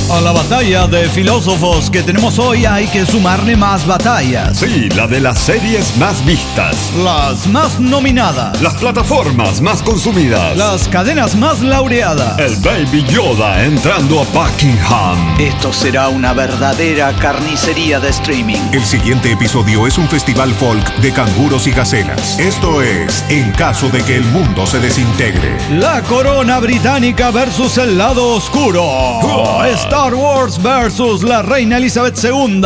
A la batalla de filósofos que tenemos hoy hay que sumarle más batallas. Sí, la de las series más vistas. Las más nominadas. Las plataformas más consumidas. Las cadenas más laureadas. El Baby Yoda entrando a Buckingham. Esto será una verdadera carnicería de streaming. El siguiente episodio es un festival folk de canguros y gacelas. Esto es En caso de que el mundo se desintegre. La corona británica versus el lado oscuro. Star Wars versus la reina Elizabeth II.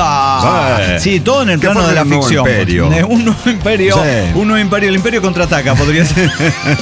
Sí, todo en el plano de la ficción. Un nuevo imperio. Sí. Un nuevo imperio. El imperio contraataca, podría ser.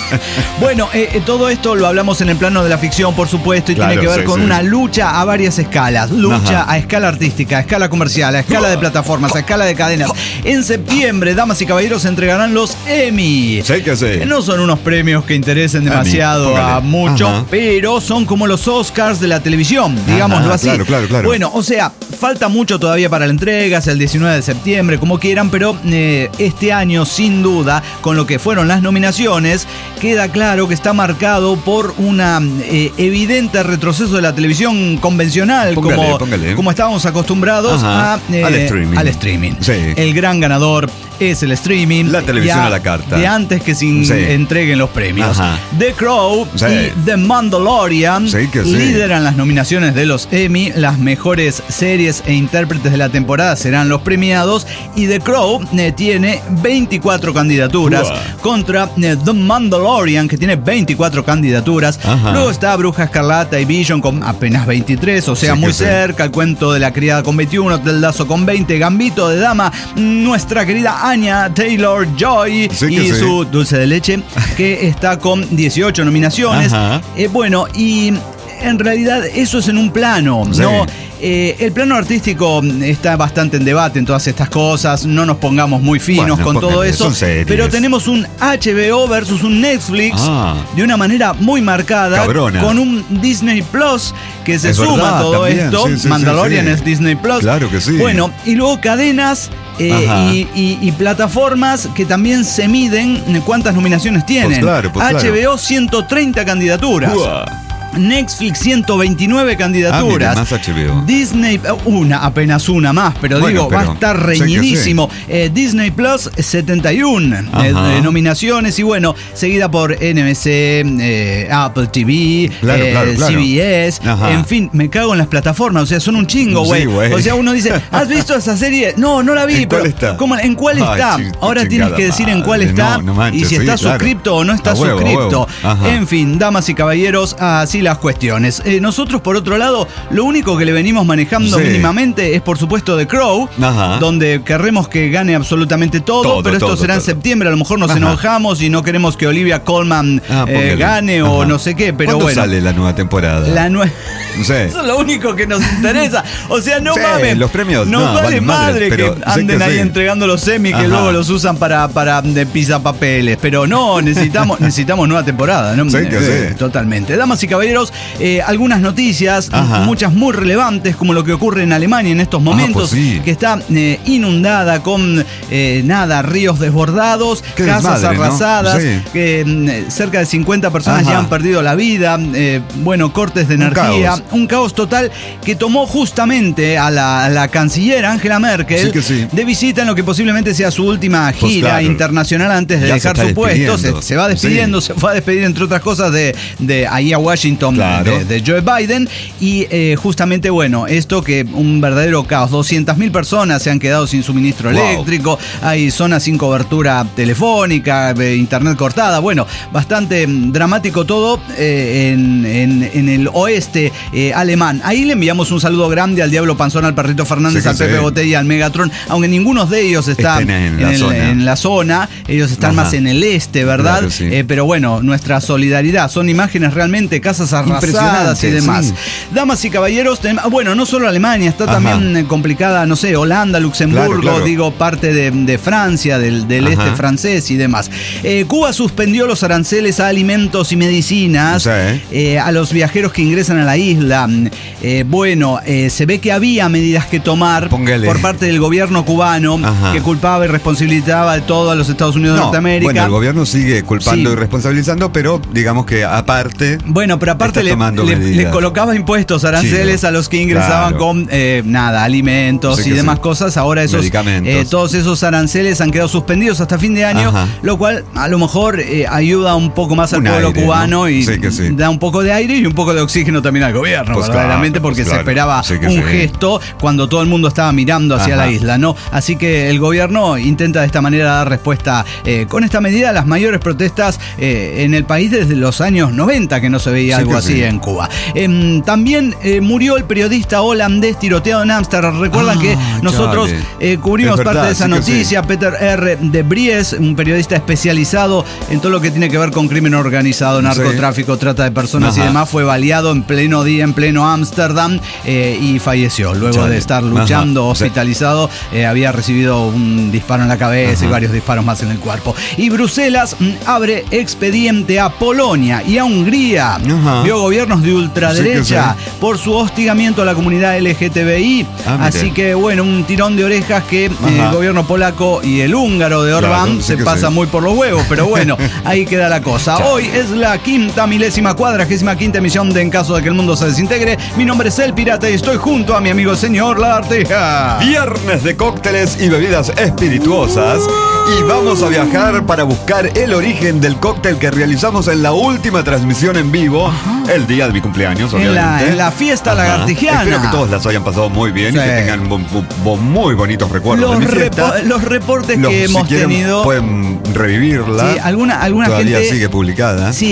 Bueno, todo esto lo hablamos en el plano de la ficción, por supuesto, y claro, tiene que ver con sí. una lucha a varias escalas. Lucha Ajá. a escala artística, a escala comercial, a escala de plataformas, a escala de cadenas. En septiembre, damas y caballeros, se entregarán los Emmy. Sí que sí. No son unos premios que interesen demasiado póngale. a muchos, Ajá. pero son como los Oscars de la televisión, digámoslo así. Claro. Bueno, o sea, falta mucho todavía para la entrega, es el 19 de septiembre, como quieran, pero este año, sin duda, con lo que fueron las nominaciones, queda claro que está marcado por una evidente retroceso de la televisión convencional, Póngale. como estábamos acostumbrados al streaming. al streaming. Sí. El gran ganador es el streaming. La televisión a la carta. De antes que se entreguen los premios. Ajá. The Crow Sí. y The Mandalorian Sí que sí. lideran las nominaciones de los Emmy. Las mejores series e intérpretes de la temporada serán los premiados. Y The Crow tiene 24 candidaturas contra The Mandalorian, que tiene 24 candidaturas. Ajá. Luego está Bruja Escarlata y Vision con apenas 23, o sea, Sí muy que sí. cerca. El cuento de la criada con 21, Ted Lasso con 20, Gambito de Dama, nuestra querida Anya Taylor-Joy Sí que y sí. su dulce de leche, que está con 18 nominaciones. Ajá. Bueno, y en realidad eso es en un plano, Sí. ¿no? El plano artístico está bastante en debate en todas estas cosas, no nos pongamos muy finos Bueno, con todo póngale, eso, son series. pero tenemos un HBO versus un Netflix de una manera muy marcada, Cabrona. con un Disney Plus que se Es suma verdad, a todo también. esto. Sí, Mandalorian sí. es Disney Plus. Claro que sí. Bueno, y luego cadenas Ajá. y plataformas que también se miden cuántas nominaciones tienen. Pues claro. HBO 130 candidaturas. Uah. Netflix 129 candidaturas. Más HBO. Disney, apenas una más, pero Bueno, digo, va a pero estar sé que reñidísimo. Disney Plus 71 Ajá. nominaciones, y bueno, seguida por NBC, Apple TV, Claro. CBS, Ajá. en fin, me cago en las plataformas, o sea, son un chingo, Sí, güey. güey. O sea, uno dice, ¿has visto esa serie? No la vi. ¿En cuál pero está? ¿cómo? ¿En cuál Ay, está? Ahora tienes chingada que decir en cuál madre. está No manches, y si sí, está claro. suscripto o no está A huevo, suscripto. a huevo. Ajá. En fin, damas y caballeros, así las cuestiones. Nosotros, por otro lado, lo único que le venimos manejando Sí. mínimamente es, por supuesto, The Crow, Ajá. donde querremos que gane absolutamente todo, pero esto será en septiembre. A lo mejor nos Ajá. enojamos y no queremos que Olivia Colman póngale. gane o Ajá. no sé qué, pero ¿Cuándo bueno. sale la nueva temporada? No sé. Eso es lo único que nos interesa. O sea, no Sí, mames. los premios, Nos no, vale valen madre, madre pero que sé anden que ahí sí. entregando los semis que Ajá. luego los usan para de pisapapeles. Pero no, necesitamos nueva temporada, ¿no? Sí que sí. Totalmente. Damas y caballeros, algunas noticias, Ajá. muchas muy relevantes, como lo que ocurre en Alemania en estos momentos, pues sí. que está inundada con ríos desbordados, Qué casas desmadre, ¿no? arrasadas, Sí. que cerca de 50 personas Ajá. ya han perdido la vida, cortes de energía, un caos total que tomó justamente a la canciller Angela Merkel Sí que sí. de visita en lo que posiblemente sea su última Pues gira claro. internacional antes de Ya dejar se está su puesto. despidiendo. Se va despidiendo, Sí. se fue a despedir, entre otras cosas, de ahí a Washington, Claro. de Joe Biden. Y justamente, esto que un verdadero caos. 200.000 personas se han quedado sin suministro Wow. eléctrico, hay zonas sin cobertura telefónica, internet cortada. Bastante dramático todo en el oeste alemán. Ahí le enviamos un saludo grande al Diablo Panzón, al Perrito Fernández, Sí que al Pepe sí. Botella, al Megatron, aunque ninguno de ellos está Estén en la zona. Ellos están Ajá. más en el este, ¿verdad? Claro, sí. Pero nuestra solidaridad. Son imágenes realmente, casas arrasadas y Impresionante, demás. sí. Damas y caballeros, no solo Alemania, está Ajá. también complicada, no sé, Holanda, Luxemburgo, Claro. parte de Francia, del Ajá. este francés y demás. Cuba suspendió los aranceles a alimentos y medicinas Sí. a los viajeros que ingresan a la isla. Se ve que había medidas que tomar Póngale. por parte del gobierno cubano, Ajá. que culpaba y responsabilizaba de todo a los Estados Unidos de Norteamérica. Bueno, el gobierno sigue culpando Sí. y responsabilizando, pero digamos que aparte. Pero aparte está tomando le medidas. colocaba impuestos, aranceles a los que ingresaban con alimentos y demás cosas. Ahora medicamentos. todos esos aranceles han quedado suspendidos hasta fin de año, lo cual a lo mejor ayuda un poco más al pueblo cubano, ¿no? Y da un poco de aire y un poco de oxígeno también al gobierno, pues verdaderamente, porque se esperaba un gesto cuando todo el mundo estaba mirando hacia la isla, ¿no? Así que el gobierno intenta de esta manera dar respuesta con esta medida a las mayores protestas en el país desde los años 90, que no se veía algo así en Cuba. También murió el periodista holandés tiroteado en Ámsterdam. Recuerdan que nosotros cubrimos parte de esa noticia. Peter R. de Vries, un periodista especializado en todo lo que tiene que ver con crimen organizado, narcotráfico, trata de personas y demás, fue baleado en pleno día, en pleno Ámsterdam, y falleció luego de estar luchando, hospitalizado. Había recibido un disparo en la cabeza y varios disparos más en el cuerpo. Y Bruselas abre expediente a Polonia y a Hungría. Vio gobiernos de ultraderecha por su hostigamiento a la comunidad LGTBI. Así que bueno, un tirón de orejas que el gobierno polaco y el húngaro de Orbán se pasa muy por los huevos, pero bueno, ahí queda la cosa. Hoy es la 45ª emisión de En Caso de que el Mundo se Desintegre. Mi nombre es El Pirata y estoy junto a mi amigo el señor Lagartija. Viernes de cócteles y bebidas espirituosas, y vamos a viajar para buscar el origen del cóctel que realizamos en la última transmisión en vivo, el día de mi cumpleaños, obviamente. En la fiesta lagartijiana. Espero que todos las hayan pasado muy bien y que tengan muy bonitos recuerdos de mi fiesta. Los reportes que hemos tenido pueden revivirla. Sí, alguna todavía gente sigue publicada. Sí,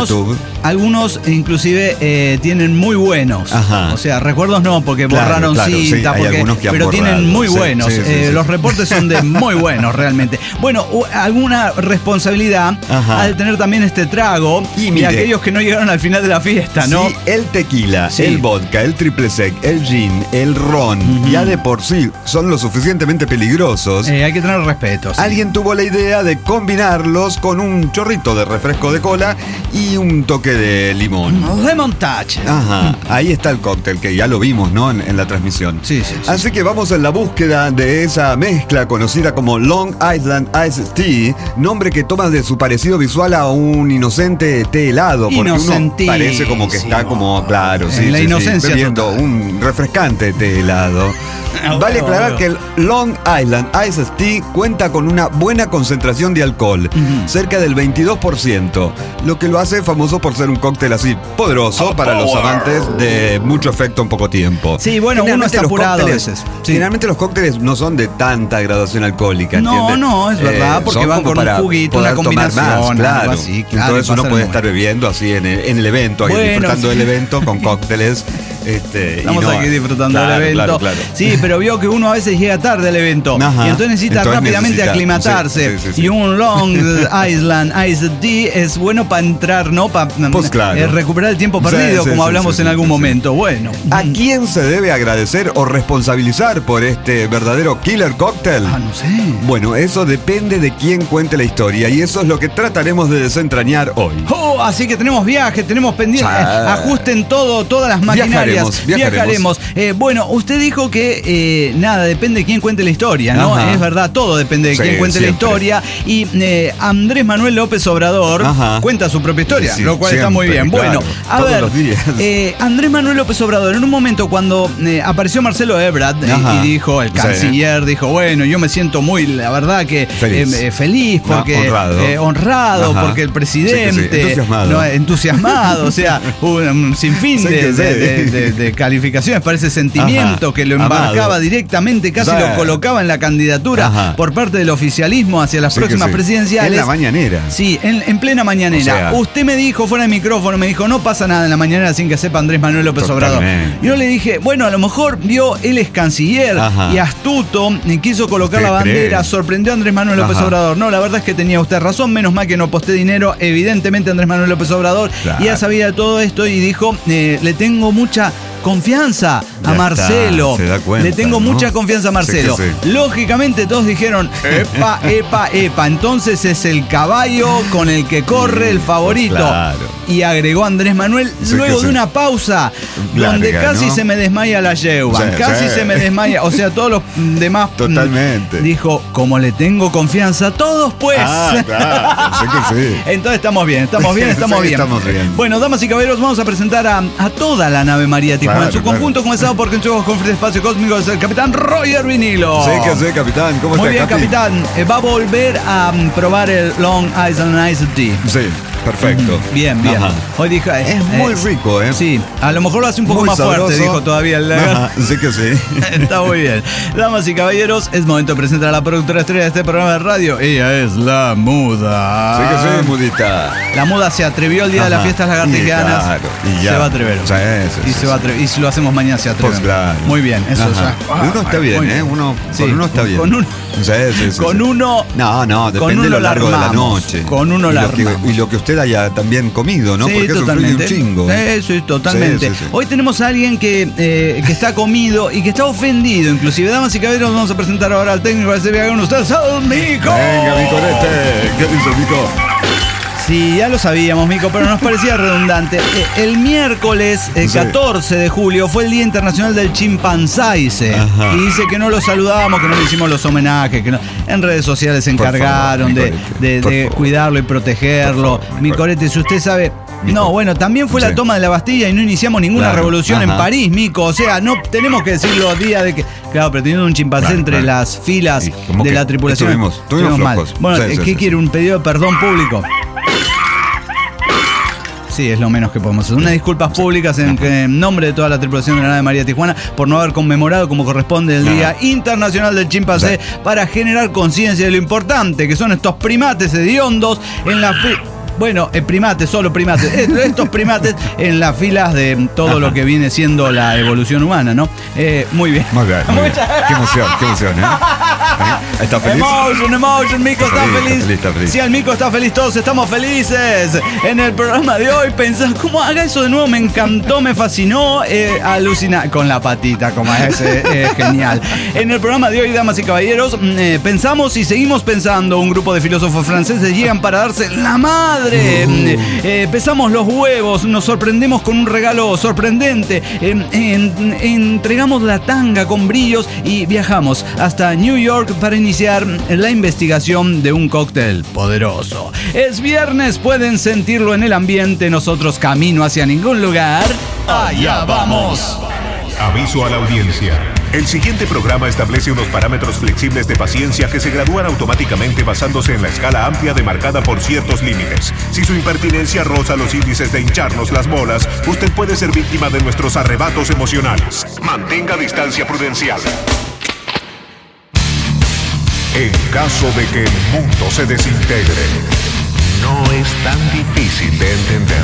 algunos inclusive tienen muy buenos. O sea, recuerdos no, porque borraron cinta, pero tienen muy buenos. Los reportes son de muy buenos, realmente. Bueno, alguna responsabilidad ha de tener también este trago y aquellos que no llegaron al final de la fiesta, ¿no? Sí, el tequila, el vodka, el triple sec, el gin, el ron, ya de por sí son lo suficientemente peligrosos. Hay que tener respeto. Sí. Alguien tuvo la idea de combinarlos con un chorrito de refresco de cola y un toque de limón. Lemon touch. Ahí está el cóctel, que ya lo vimos, ¿no? En la transmisión. Sí. Así que vamos en la búsqueda de esa mezcla conocida como Long Island Iced Tea, nombre que toma de su parecido visual a un inocente té helado, porque uno parece como que está como, la inocencia bebiendo total. Un refrescante té helado. Vale aclarar que el Long Island Iced Tea cuenta con una buena concentración de alcohol, cerca del 22%, lo que lo hace famoso por ser un cóctel así poderoso para los amantes de mucho efecto en poco tiempo. Sí, bueno, uno está apurado a veces. Generalmente los cócteles no son de tanta graduación alcohólica, ¿entiendes? No, es verdad, porque van con un juguito, una combinación, claro. Así, entonces uno puede estar bebiendo así en el evento, disfrutando del evento con cócteles. Estamos aquí disfrutando del evento. Claro. Sí, pero vio que uno a veces llega tarde al evento y entonces necesita rápidamente aclimatarse. Y un Long Island Iced Tea es bueno para entrar, ¿no? Para recuperar el tiempo perdido, como hablamos en algún momento. Bueno. ¿A quién se debe agradecer o responsabilizar por este verdadero killer cóctel? No sé. Bueno, eso depende de quién cuente la historia, y eso es lo que trataremos de desentrañar hoy. Así que tenemos viajes, tenemos pendientes. Ajusten todas las maquinarias. Viajaremos. Bueno, usted dijo que depende de quién cuente la historia, ¿no? Es verdad, todo depende de quién cuente la historia. Y Andrés Manuel López Obrador cuenta su propia historia, lo cual está muy bien. Bueno, a ver, Andrés Manuel López Obrador, en un momento cuando apareció Marcelo Ebrard y dijo, el canciller, dijo, bueno, yo me siento la verdad que feliz porque honrado porque el presidente entusiasmado, o sea, un sinfín de calificaciones para ese sentimiento que lo embarcaba directamente, casi lo colocaba en la candidatura por parte del oficialismo hacia las próximas presidenciales. En la mañanera. Sí, en plena mañanera. Usted me dijo fuera de micrófono, me dijo, no pasa nada en la mañanera sin que sepa Andrés Manuel López Obrador. Yo le dije, bueno, a lo mejor él es canciller y astuto, quiso colocar la bandera, sorprendió a Andrés Manuel López Obrador. No, la verdad es que tenía usted razón, menos mal que no aposté dinero. Evidentemente Andrés Manuel López Obrador ya sabía de todo esto y dijo, le tengo mucha confianza a Marcelo. Se da cuenta, le tengo mucha confianza a Marcelo. Sí. Lógicamente todos dijeron, epa. Entonces es el caballo con el que corre el favorito. Claro. Y agregó Andrés Manuel luego de una pausa donde casi se me desmaya la Yeuban. Casi se me desmaya. O sea, todos los demás. Totalmente. Dijo, como le tengo confianza a todos, pues. Claro, sé que sí. Entonces estamos bien. Estamos bien. Bueno, damas y caballeros, vamos a presentar a toda la nave María Tijuana en su conjunto, comenzado por quien con Frente Espacio Cósmico, es el capitán Roger Vinilo. Sí, que sé, capitán. ¿Cómo está, Muy bien, capitán. Va a volver a probar el Long Island Iced Tea. Sí. Perfecto. Bien. Ajá. Hoy dijo, es muy rico, ¿eh? Sí, a lo mejor lo hace un poco muy más sabroso. fuerte, dijo todavía el sí que sí. Está muy bien. Damas y caballeros, es momento de presentar a la productora estrella de este programa de radio. Ella es la Muda. Sí que sí, Mudita. La Muda se atrevió el día de las fiestas lagartijanas. Claro, y ya. Se va a atrever. Se va a atrever. Y si lo hacemos mañana se atreve. Pues claro. Muy bien, eso es. Uno está bien, ¿eh? Con uno está bien. Con uno. Con uno. No, depende de lo largo de la noche. Con uno la armamos. Y lo que usted haya también comido, ¿no? Sí, porque totalmente. eso influye un chingo. Eso es totalmente. Sí. Hoy tenemos a alguien que está comido y que está ofendido. Inclusive, damas y caballeros, vamos a presentar ahora al técnico de CBA con ustedes, al Mico. Venga, Micorete. ¿Qué dice, Mico? Sí, ya lo sabíamos, Mico, pero nos parecía redundante. El miércoles 14 de julio fue el Día Internacional del Chimpancéise. Ajá. Y dice que no lo saludábamos, que no le hicimos los homenajes, que no. En redes sociales se encargaron de cuidarlo y protegerlo. Micorete, si usted sabe. No, bueno, también fue la toma de la Bastilla y no iniciamos ninguna revolución en París, Mico. O sea, no tenemos que decir los días de que. Claro, pero teniendo un chimpancé entre las filas de la tripulación. Estuvimos mal. flojos. Bueno, ¿qué quiere? ¿Un pedido de perdón público? Sí, es lo menos que podemos hacer. Unas disculpas públicas en nombre de toda la tripulación de la nave María Tijuana por no haber conmemorado como corresponde el Día Internacional del Chimpancé para generar conciencia de lo importante que son estos primates hediondos en la primates, solo primates. Estos primates en las filas de todo lo que viene siendo la evolución humana, ¿no? Muy bien. Muy bien. Qué emoción, ¿eh? ¿Está feliz? Emotion, Mico está feliz. Si el Mico está feliz, todos estamos felices. En el programa de hoy pensás, ¿cómo haga eso de nuevo? Me encantó, me fascinó, alucina con la patita, como es genial. En el programa de hoy, damas y caballeros, pensamos y seguimos pensando. Un grupo de filósofos franceses llegan para darse la madre. Pesamos los huevos, nos sorprendemos con un regalo sorprendente, entregamos la tanga con brillos y viajamos hasta New York para iniciar la investigación de un cóctel poderoso. Es viernes, pueden sentirlo en el ambiente, nosotros camino hacia ningún lugar. ¡Allá vamos! Aviso a la audiencia. El siguiente programa establece unos parámetros flexibles de paciencia que se gradúan automáticamente basándose en la escala amplia demarcada por ciertos límites. Si su impertinencia roza los índices de hincharnos las bolas, usted puede ser víctima de nuestros arrebatos emocionales. Mantenga distancia prudencial. En caso de que el mundo se desintegre, no es tan difícil de entender.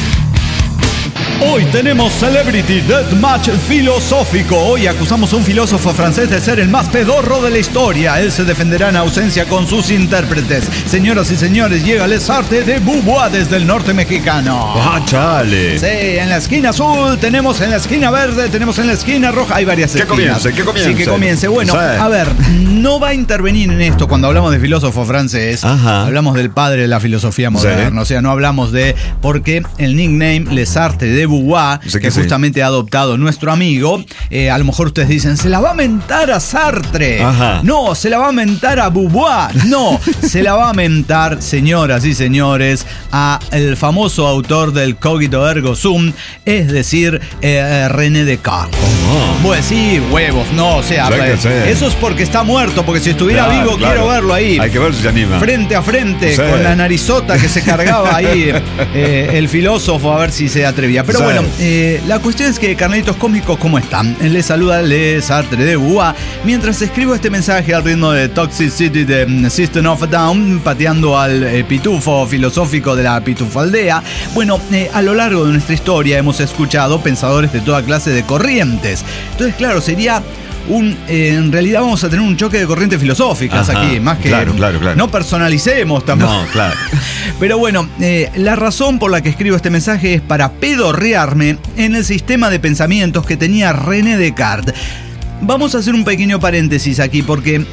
Hoy tenemos Celebrity Deathmatch filosófico. Hoy acusamos a un filósofo francés de ser el más pedorro de la historia. Él se defenderá en ausencia con sus intérpretes. Señoras y señores, llega Les Artes de Beauvoir desde el norte mexicano. ¡Ah, chale! Sí, en la esquina azul, tenemos en la esquina verde, tenemos en la esquina roja. Hay varias esquinas. Que comience. Sí, que comience. Bueno, sí. A ver, no va a intervenir en esto cuando hablamos de filósofo francés. Ajá. Hablamos del padre de la filosofía moderna. Sí. O sea, no hablamos de... Porque el nickname Les Artes de Beauvoir, que justamente ha adoptado nuestro amigo, a lo mejor ustedes dicen, se la va a mentar a Sartre. Ajá. No, se la va a mentar a Beauvoir. No, se la va a mentar, señoras y señores, a el famoso autor del Cogito Ergo Sum, es decir, René Descartes. Pues sí, huevos, no, o sea, eso es porque está muerto, porque si estuviera vivo, quiero verlo ahí. Hay que ver si se anima. Frente a frente, con la narizota que se cargaba ahí el filósofo, a ver si se atrevía. Pero bueno, la cuestión es que, carnalitos cósmicos, ¿cómo están? Les saluda Les Artes de Beauvoir. Mientras escribo este mensaje al ritmo de Toxicity de System of a Down, pateando al pitufo filosófico de la pitufaldea. Bueno, a lo largo de nuestra historia hemos escuchado pensadores de toda clase de corrientes. Entonces, claro, sería en realidad vamos a tener un choque de corrientes filosóficas aquí, más que claro. no personalicemos tampoco. No, claro. Pero bueno, la razón por la que escribo este mensaje es para pedorrearme en el sistema de pensamientos que tenía René Descartes. Vamos a hacer un pequeño paréntesis aquí porque,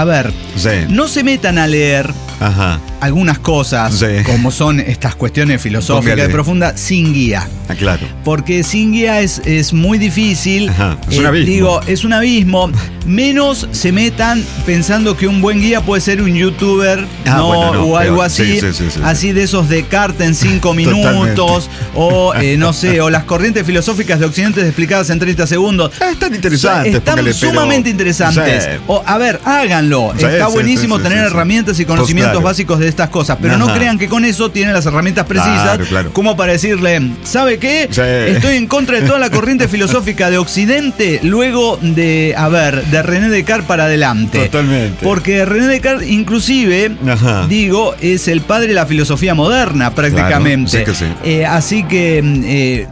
no se metan a leer algunas cosas, como son estas cuestiones filosóficas y profundas, sin guía. Claro. Porque sin guía es muy difícil. Es un abismo. Es un abismo. Menos se metan pensando que un buen guía puede ser un youtuber o algo así. Sí. Así de esos Descartes en 5 minutos. O no sé, o las corrientes filosóficas de Occidente explicadas en 30 segundos. Están interesantes. Están sumamente interesantes. O, háganlo. Está buenísimo tener herramientas y conocimientos básicos de estas cosas. Pero no crean que con eso tienen las herramientas precisas como para decirle, ¿sabe qué? Estoy en contra de toda la corriente filosófica de Occidente luego de René Descartes para adelante. Totalmente. Porque René Descartes, inclusive, es el padre de la filosofía moderna, prácticamente. Así que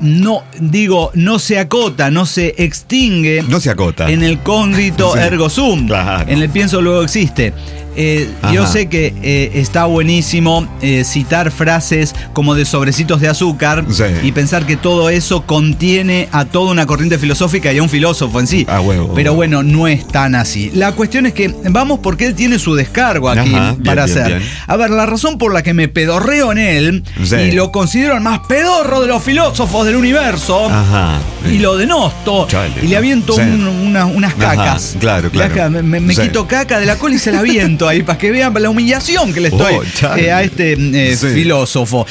no se acota, no se extingue. No se acota. En el cogito ergo sum. Claro. En el pienso luego existe. Yo sé que está buenísimo citar frases como de sobrecitos de azúcar y pensar que todo eso contiene a toda una corriente filosófica y a un filósofo en sí. Pero bueno, no es tan así. La cuestión es que vamos porque él tiene su descargo aquí para hacer. Bien. A ver, la razón por la que me pedorreo en él y lo considero el más pedorro de los filósofos del universo y lo denosto y le aviento unas cacas. Claro. Me quito caca de la cola y se la aviento ahí para que vean la humillación que le estoy a este filósofo.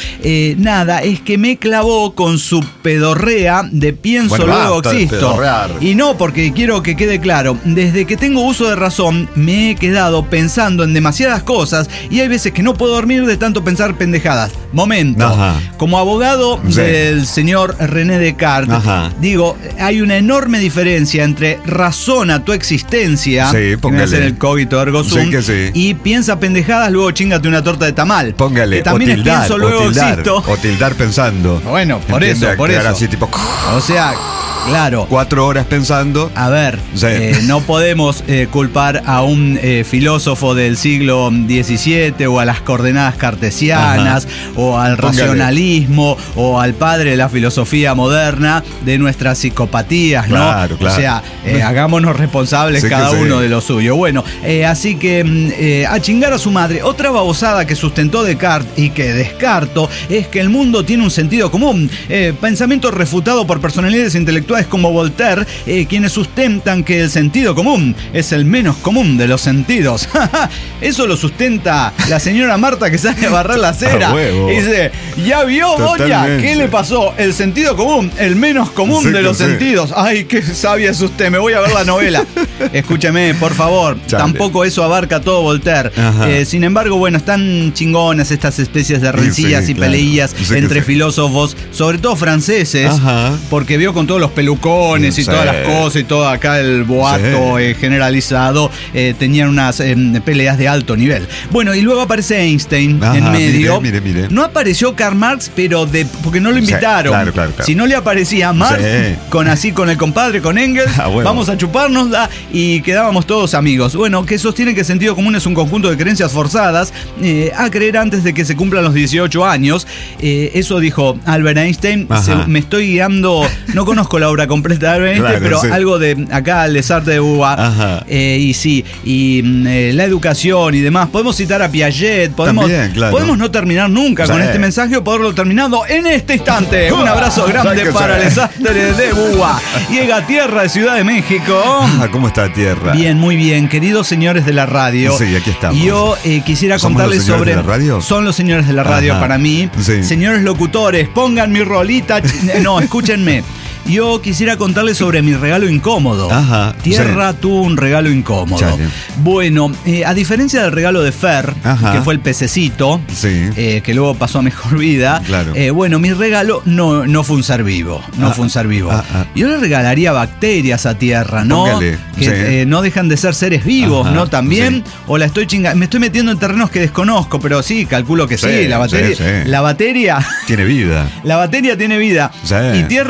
Es que me clavó con su pedorrea de pienso luego existo. Y no porque quiero que quede claro, desde que tengo uso de razón me he quedado pensando en demasiadas cosas y hay veces que no puedo dormir de tanto pensar pendejadas. Momento. Como abogado del señor René Descartes, digo, hay una enorme diferencia entre razona tu existencia, que me hace el cogito ergo sum, y piensa pendejadas, luego chingate una torta de tamal. Póngale, que también o tildar, es pienso, luego existo. O tildar pensando. Bueno, por eso. Así, tipo, o sea, claro. 4 horas pensando. A ver, no podemos culpar a un filósofo del siglo XVII o a las coordenadas cartesianas o al racionalismo o al padre de la filosofía moderna de nuestras psicopatías, ¿no? Claro. O sea, hagámonos responsables cada uno de lo suyo. Bueno, así que a chingar a su madre. Otra babosada que sustentó Descartes y que descarto es que el mundo tiene un sentido común. Pensamiento refutado por personalidades intelectuales como Voltaire, quienes sustentan que el sentido común es el menos común de los sentidos. Eso lo sustenta la señora Marta que sale a barrer la acera. Y dice, ¿ya vio, doña? ¿Qué le pasó? El sentido común, el menos común de los sentidos. Ay, qué sabia es usted, me voy a ver la novela. Escúcheme, por favor. Tampoco eso abarca todo Voltaire. Sin embargo, bueno, están chingonas estas especies de rencillas y peleillas entre filósofos, sobre todo franceses, porque vio con todos los pelucones y todas las cosas y todo acá el boato generalizado, tenían unas peleas de alto nivel. Bueno, y luego aparece Einstein en medio. Mire. No apareció Karl Marx, pero porque no lo invitaron. Claro. Si no le aparecía Marx, con el compadre, con Engels, vamos a chupárnosla y quedábamos todos amigos. Bueno, que sostienen que el sentido común es un conjunto de creencias forzadas a creer antes de que se cumplan los 18 años. Eso dijo Albert Einstein. Me estoy guiando, no conozco la obra completa de Albert Einstein, pero algo de acá, Les Arts de Beauvoir. La educación y demás. Podemos citar a Piaget, podemos no terminar nunca con este mensaje o poderlo terminado en este instante. Un abrazo grande para Les Arts de Beauvoir. Llega Tierra de Ciudad de México. ¿Cómo está Tierra? Bien, muy bien, queridos señores de la radio. Sí, aquí estamos. Yo quisiera contarles sobre... ¿Son los señores de la radio? Son los señores de la radio para mí. Señores locutores, pongan mi rolita. No, escúchenme. Yo quisiera contarles sobre mi regalo incómodo. Tierra tuvo un regalo incómodo. Bueno, a diferencia del regalo de Fer, que fue el pececito, que luego pasó a mejor vida, bueno, mi regalo no fue un ser vivo. No fue un ser vivo. Yo le regalaría bacterias a Tierra, ¿no? Póngale. Que no dejan de ser seres vivos, ¿no? También. O la estoy chingando. Me estoy metiendo en terrenos que desconozco, pero sí, calculo que sí. La batería. La batería tiene vida. La batería tiene vida. Y Tierra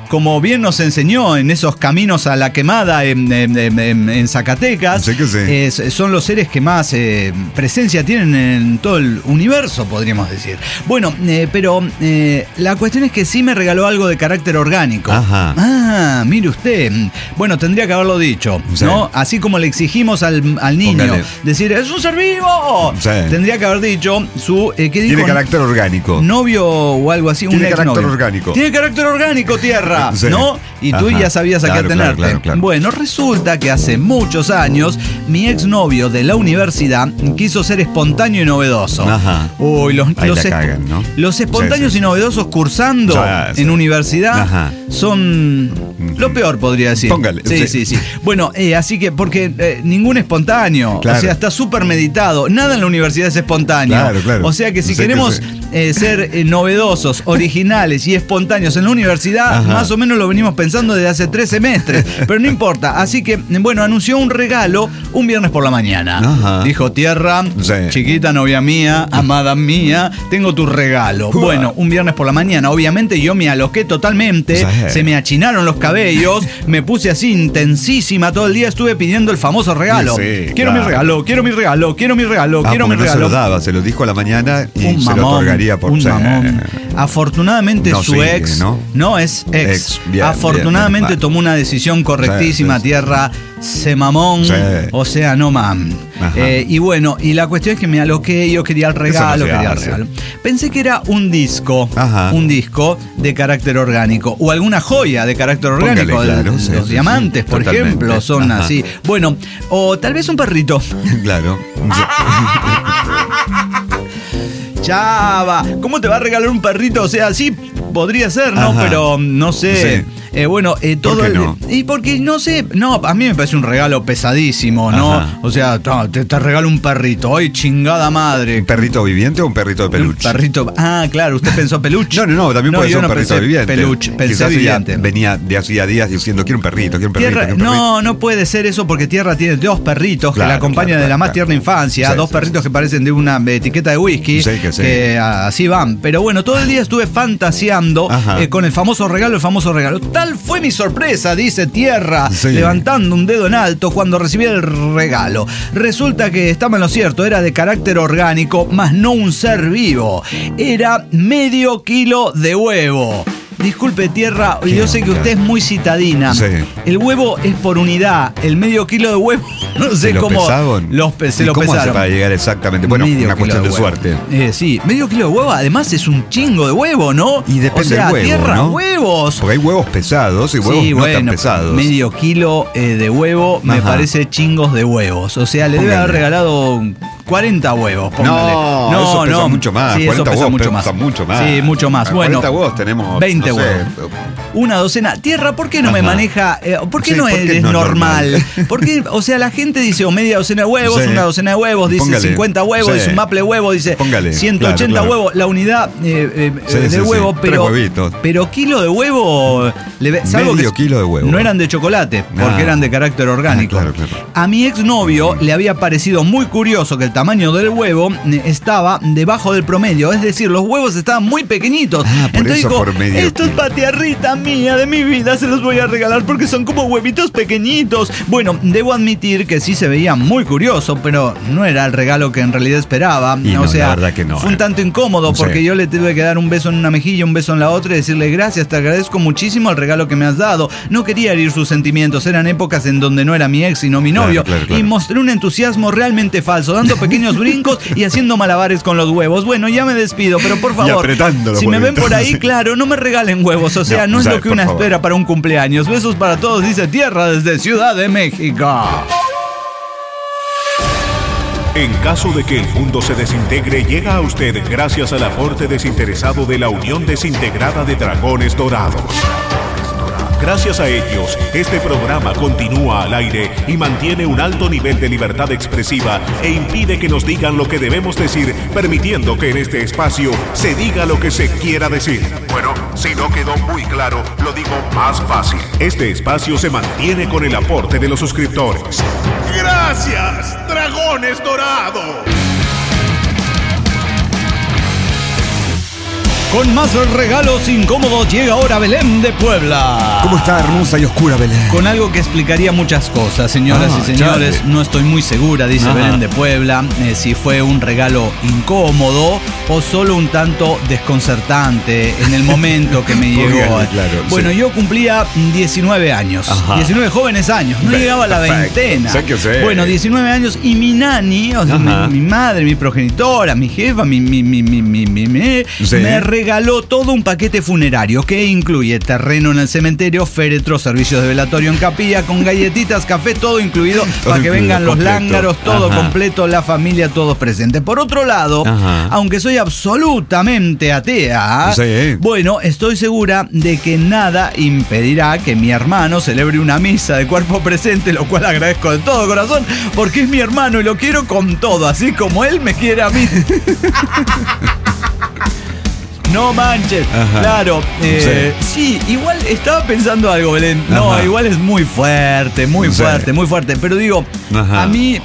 como bien nos enseñó en esos caminos a la quemada en Zacatecas, Sí que sí. son los seres que más presencia tienen en todo el universo, podríamos decir. Bueno, pero la cuestión es que sí me regaló algo de carácter orgánico. Ajá. Ah, mire usted. Bueno, tendría que haberlo dicho, Sí. ¿no? Así como le exigimos al niño Póngale. decir, ¡es un ser vivo! Sí. Tendría que haber dicho su... ¿qué dijo? Tiene carácter orgánico. Novio o algo así, Tiene un carácter exnovio. orgánico. Tiene carácter orgánico, Tierra, Sí. ¿no? Y tú Ajá. ya sabías a qué Claro, atenerte. claro, claro. Bueno, resulta que hace muchos años mi exnovio de la universidad quiso ser espontáneo y novedoso. Ajá. Uy, Ahí la cagan, ¿no? los espontáneos Sí, sí. y novedosos cursando Ya, sí. en universidad Ajá. son lo peor, podría decir. Póngale, Sí, sí. sí. Bueno, así que, porque ningún espontáneo. Claro. O sea, está súper meditado. Nada en la universidad es espontáneo. Claro, claro. O sea que si Sí que queremos ser novedosos, originales y espontáneos en la universidad, Ajá. más o menos lo venimos pensando desde hace 3 semestres. Pero no importa. Así que, bueno, anunció un regalo un viernes por la mañana. Ajá. Dijo, Tierra, Sí. chiquita novia mía, amada mía, tengo tu regalo. Bueno, un viernes por la mañana. Obviamente yo me aloqué totalmente. Sí. Se me achinaron los cabellos. Me puse así intensísima. Todo el día estuve pidiendo el famoso regalo. Sí, Quiero claro. mi regalo, quiero mi regalo, quiero mi regalo, quiero mi porque no regalo. se lo daba, se lo dijo a la mañana y Un se lo mamón, otorgaría por un ser. mamón. Afortunadamente No su sigue, ex, ¿no? es ex. Ex, bien, Afortunadamente bien, tomó una decisión correctísima, Sí, sí, sí. Tierra. Se mamón, Sí. o sea, no mam. Ajá. Y bueno, y la cuestión es que me aloqué, yo quería el regalo, se quería el hace. regalo. Pensé que era un disco, Ajá. un disco de carácter orgánico, o alguna joya de carácter orgánico. Póngale, claro, los sí, sí, diamantes, sí, por totalmente. ejemplo, son Ajá. así. Bueno, o tal vez un perrito. Claro. Chava, ¿cómo te va a regalar un perrito? O sea, sí, podría ser, ¿no? Ajá. Pero no sé. Sí. Todo qué no? Y porque no sé, no, a mí me parece un regalo pesadísimo, ¿no? Ajá. O sea, te regalo un perrito. ¡Ay, chingada madre! ¿Un perrito viviente o un perrito de peluche? Un perrito. Ah, claro, usted pensó peluche. No, también puede yo ser un no perrito pensé viviente. Peluche, pensé Quizás ella viviente. venía de hacía días diciendo, quiero un perrito, quiero un perrito, Tierra, quiero un perrito. no puede ser eso porque Tierra tiene 2 perritos que Claro, la acompañan claro, de la más claro. tierna infancia, Sí, 2 sí, perritos sí. que parecen de una etiqueta de whisky, Sí, que sí. así van. Pero bueno, todo el día estuve fantaseando Ajá. con el famoso regalo. Tal fue mi sorpresa, dice Tierra, Sí. levantando un dedo en alto cuando recibí el regalo. Resulta que estaba en lo cierto, era de carácter orgánico, más no un ser vivo. Era medio kilo de huevo. Disculpe, Tierra, yo sé que usted es muy citadina. Sí. El huevo es por unidad. El medio kilo de huevo, no sé ¿Se lo cómo. pesaban? Se ¿Y lo cómo hace pesaron. para llegar exactamente? Bueno, Medio una kilo cuestión de huevo. suerte. Sí, medio kilo de huevo, además es un chingo de huevo, ¿no? Y depende o sea, del huevo, Tierra, ¿no? huevos. Porque hay huevos pesados y huevos Sí, no bueno, tan pesados. medio kilo de huevo me Ajá. parece chingos de huevos. O sea, le debe Póngale. haber regalado 40 huevos. Póngale. No, eso pesa mucho más. Sí, eso 40 pesa huevos mucho más. pesan mucho más. Sí, mucho más. Bueno, 40 huevos tenemos 20 no sé, huevos. Una docena. Tierra, ¿por qué no me Ajá. maneja? ¿Por qué Sí, no ¿por qué eres no normal? normal? ¿Por qué? O sea, la gente dice o media docena de huevos, Sí. una docena de huevos, dice Póngale. 50 huevos, Sí. dice un maple huevo, dice Póngale. 180 Claro, claro. huevos. La unidad Sí, de sí, huevo, sí. pero. 3 huevitos. Pero kilo de huevo. Salvo Medio que kilo de huevo. No eran de chocolate, porque Ah. eran de carácter orgánico. Ah, claro, claro. A mi exnovio le había parecido muy curioso que el tamaño del huevo estaba debajo del promedio, es decir, los huevos estaban muy pequeñitos. Ah, por Entonces eso dijo, por medio esto es kilo. pa' tierrita mía de mi vida, se los voy a regalar porque son como huevitos pequeñitos. Bueno, debo admitir que sí se veía muy curioso, pero no era el regalo que en realidad esperaba. Y o no, sea, la verdad que no, fue un tanto incómodo porque Sí. yo le tuve que dar un beso en una mejilla, un beso en la otra y decirle gracias, te agradezco muchísimo el regalo que me has dado. No quería herir sus sentimientos, eran épocas en donde no era mi ex sino mi novio. Claro, claro. Y mostré un entusiasmo realmente falso, dando pequeños brincos y haciendo malabares con los huevos. Bueno, ya me despido, pero por favor, apretando los si me ven huevitos. por ahí, claro, no me regalen huevos, o sea, no es No, lo que por una favor. espera para un cumpleaños. Besos para todos, dice Tierra desde Ciudad de México. En caso de que el mundo se desintegre, llega a usted gracias al aporte desinteresado de la Unión Desintegrada de Dragones Dorados. Gracias a ellos, este programa continúa al aire y mantiene un alto nivel de libertad expresiva e impide que nos digan lo que debemos decir, permitiendo que en este espacio se diga lo que se quiera decir. Bueno, si no quedó muy claro, lo digo más fácil. Este espacio se mantiene con el aporte de los suscriptores. ¡Gracias, Dragones Dorados! Con más regalos incómodos llega ahora Belén de Puebla. ¿Cómo está hermosa y oscura Belén? Con algo que explicaría muchas cosas, señoras y señores. No estoy muy segura, dice Belén de Puebla, si fue un regalo incómodo o solo un tanto desconcertante en el momento que me llegó. Claro, bueno, yo cumplía 19 años. 19 jóvenes años. No llegaba a la veintena. Bueno, 19 años y mi nani, o sea, mi madre, mi progenitora, mi jefa, me regaló todo un paquete funerario que incluye terreno en el cementerio, féretro, servicios de velatorio en capilla, con galletitas, café, todo incluido para que vengan los lángaros, todo completo, la familia, todos presentes. Por otro lado, aunque soy absolutamente atea, bueno, estoy segura de que nada impedirá que mi hermano celebre una misa de cuerpo presente, lo cual agradezco de todo corazón, porque es mi hermano y lo quiero con todo, así como él me quiere a mí. No manches, claro. Sí, igual estaba pensando algo, Belén. No, igual es muy fuerte, muy fuerte. Pero digo, a mí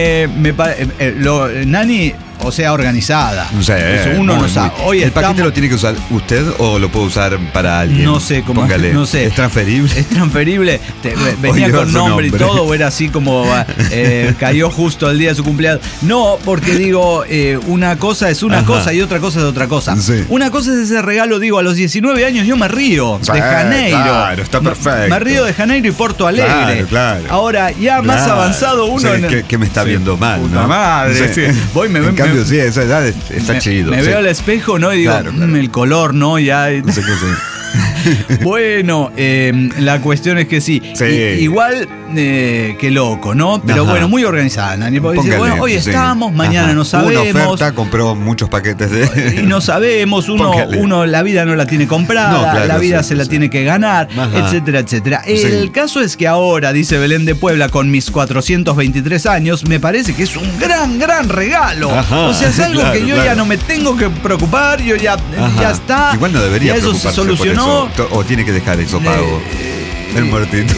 Nani, o sea, organizada. Uno no sabe. Hoy ¿el paquete lo tiene que usar usted o lo puede usar para alguien? No sé cómo. No sé. ¿Es transferible? Es transferible. Venía con nombre y todo, o era así como cayó justo el día de su cumpleaños. No, porque digo, una cosa es una cosa y otra cosa es otra cosa. Una cosa es ese regalo, digo, a los 19 años yo me río de Janeiro. Claro, está perfecto. Me río de Janeiro y Porto Alegre. Claro. Ahora, ya más avanzado uno. Que me está viendo mal, puta madre. Voy, me sí, esa edad está chido. Me veo al espejo, ¿no? Y digo, el color, ¿no? Ya. No sé qué sé. Bueno, la cuestión es que sí. Igual que loco, ¿no? Pero bueno, muy organizada, Nani. Porque dice, bueno, hoy estamos, mañana no sabemos. Una oferta, compró muchos paquetes de... Y no sabemos, uno la vida no la tiene comprada, la vida se la tiene que ganar, etcétera, etcétera. El caso es que ahora, dice Belén de Puebla, con mis 423 años, me parece que es un gran regalo. O sea, es algo que yo ya no me tengo que preocupar, yo ya está. Igual no debería ya eso se solucionó. O tiene que dejar eso pago. El muertito.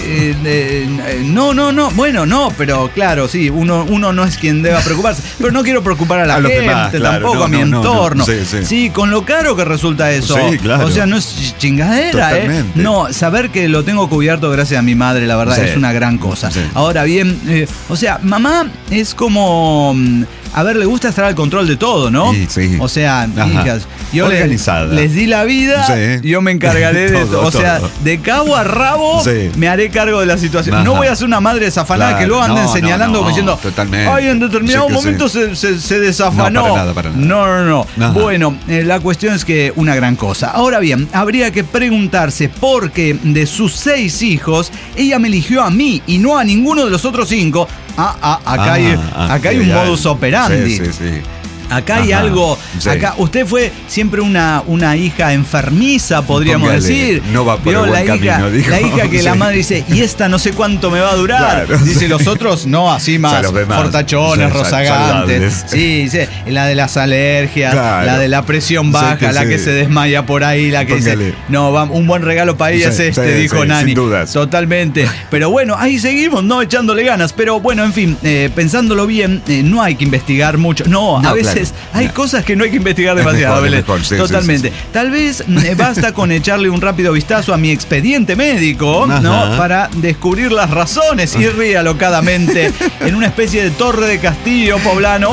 No, bueno, no, pero claro, sí, uno no es quien deba preocuparse. Pero no quiero preocupar a la gente, demás, tampoco a mi entorno. Sí, con lo caro que resulta eso. Sí, claro. O sea, no es chingadera, totalmente. No, saber que lo tengo cubierto gracias a mi madre, la verdad, es una gran cosa. Ahora bien, o sea, mamá es como... A ver, le gusta estar al control de todo, ¿no? Sí. O sea, hijas, yo les di la vida, yo me encargaré de todo. O sea, de cabo a rabo me haré cargo de la situación. No voy a ser una madre desafanada que luego anden señalando como diciendo, ay, en determinado momento se desafanó. Para nada. No. Bueno, la cuestión es que una gran cosa. Ahora bien, habría que preguntarse por qué de sus 6 hijos, ella me eligió a mí y no a ninguno de los otros 5. Acá hay un modus operandi. Sí. Acá hay algo. Acá usted fue siempre una hija enfermiza, podríamos decir. No va por el buen camino, dijo. La hija que la madre dice, y esta no sé cuánto me va a durar. Claro. Dice, los otros no, así más fortachones, rozagantes. Sí, la de las alergias, la de la presión baja, la que se desmaya por ahí, la que dice, no, un buen regalo para ella es este, dijo Nani. Sin dudas. Totalmente. Pero bueno, ahí seguimos, ¿no? Echándole ganas. Pero bueno, en fin, pensándolo bien, no hay que investigar mucho. A veces hay cosas que no hay que investigar demasiado, Belén. Totalmente. Tal vez basta con echarle un rápido vistazo a mi expediente médico, ¿no? Para descubrir las razones y ríe alocadamente en una especie de torre de castillo poblano,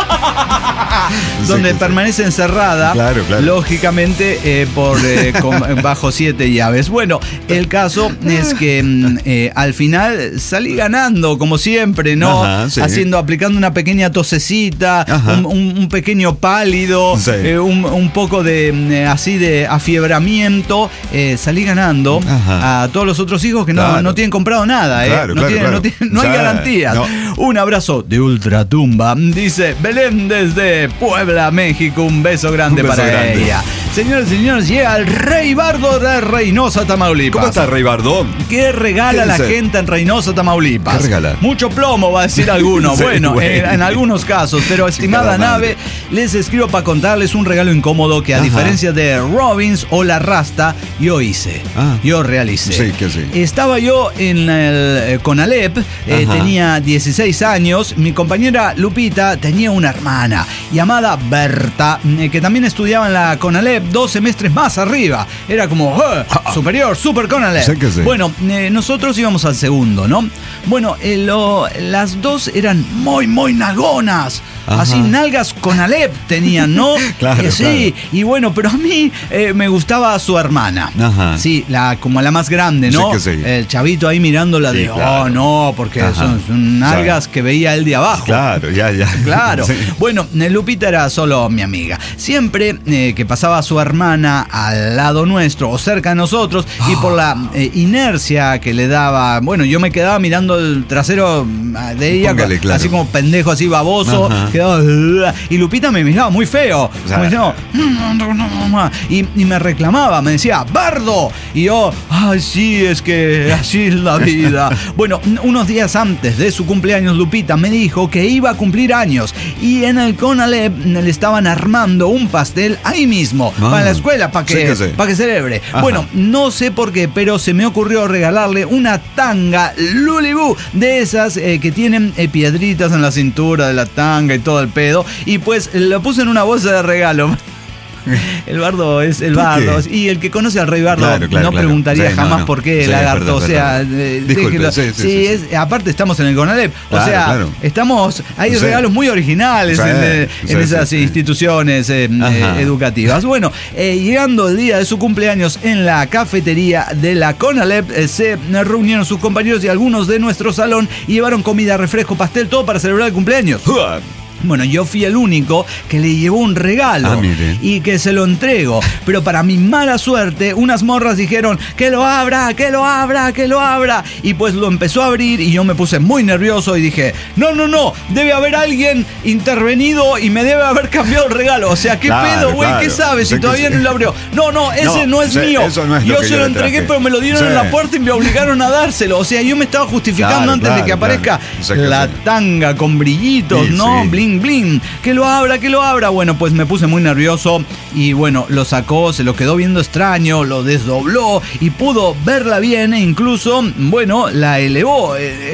donde permanece encerrada, lógicamente, bajo 7 llaves. Bueno, el caso es que al final salí ganando, como siempre, ¿no? Aplicando una pequeña tosecita, un pequeño pálido, un poco de así de afiebramiento, salí ganando a todos los otros hijos que no tienen comprado nada, no hay garantías. Un abrazo de ultratumba, dice Belén desde Puebla, México. Un beso grande para ella. Señores y señores, llega el Rey Bardo de Reynosa, Tamaulipas. ¿Cómo está Rey Bardo? ¿Qué regala la gente en Reynosa, Tamaulipas? ¿Qué regala? Mucho plomo, va a decir alguno. Bueno, en algunos casos, pero estimada nave, les escribo para contarles un regalo incómodo que a diferencia de Robbins o La Rasta, yo hice. Yo realicé. Sí. Estaba yo en el Conalep, tenía 16 6 años, mi compañera Lupita tenía una hermana llamada Berta, que también estudiaba en la CONALEP 2 semestres más arriba. Era como superior, super CONALEP. Sé que sí. Bueno, nosotros íbamos al segundo, ¿no? Bueno, las dos eran muy nalgonas. Ajá. Así nalgas CONALEP tenían, ¿no? Claro, sí, claro. Y bueno, pero a mí me gustaba su hermana. Ajá. Sí, como la más grande, ¿no? Sí, sí. El chavito ahí mirándola de, claro. No, porque son nalgas que veía él de abajo. Claro, ya. Claro. Sí. Bueno, Lupita era solo mi amiga. Siempre que pasaba su hermana al lado nuestro o cerca de nosotros, y por la inercia que le daba, bueno, yo me quedaba mirando el trasero de ella, póngale, claro. Así como pendejo, así baboso. Y Lupita me miraba muy feo. Me decía, y me reclamaba, me decía, ¡Bardo! Y yo, ay, sí, es que así es la vida. Bueno, unos días antes de su cumpleaños, Lupita me dijo que iba a cumplir años y en el CONALEP le estaban armando un pastel ahí mismo, para la escuela, para que celebre. Ajá. Bueno, no sé por qué, pero se me ocurrió regalarle una tanga Lulibú, de esas que tienen piedritas en la cintura de la tanga y todo el pedo, y pues lo puse en una bolsa de regalo. El Bardo es el Bardo. Y el que conoce al Rey Bardo no preguntaría jamás por qué el lagarto. O sea, disculpe, sí. Aparte estamos en el CONALEP. O sea, estamos. Hay regalos muy originales en esas instituciones educativas. Bueno, llegando el día de su cumpleaños en la cafetería de la CONALEP, se reunieron sus compañeros y algunos de nuestro salón y llevaron comida, refresco, pastel, todo para celebrar el cumpleaños. Bueno, yo fui el único que le llevó un regalo y que se lo entrego. Pero para mi mala suerte, unas morras dijeron que lo abra. Y pues lo empezó a abrir y yo me puse muy nervioso y dije, no, debe haber alguien intervenido y me debe haber cambiado el regalo. O sea, ¿qué pedo, güey? ¿Qué sabes? Si todavía no lo abrió. No, ese no es mío. No es yo se lo entregué, pero me lo dieron en la puerta y me obligaron a dárselo. O sea, yo me estaba justificando antes de que aparezca la tanga con brillitos, ¿no? Bling. Que lo abra. Bueno, pues me puse muy nervioso y bueno, lo sacó, se lo quedó viendo extraño, lo desdobló y pudo verla bien e incluso, bueno, la elevó.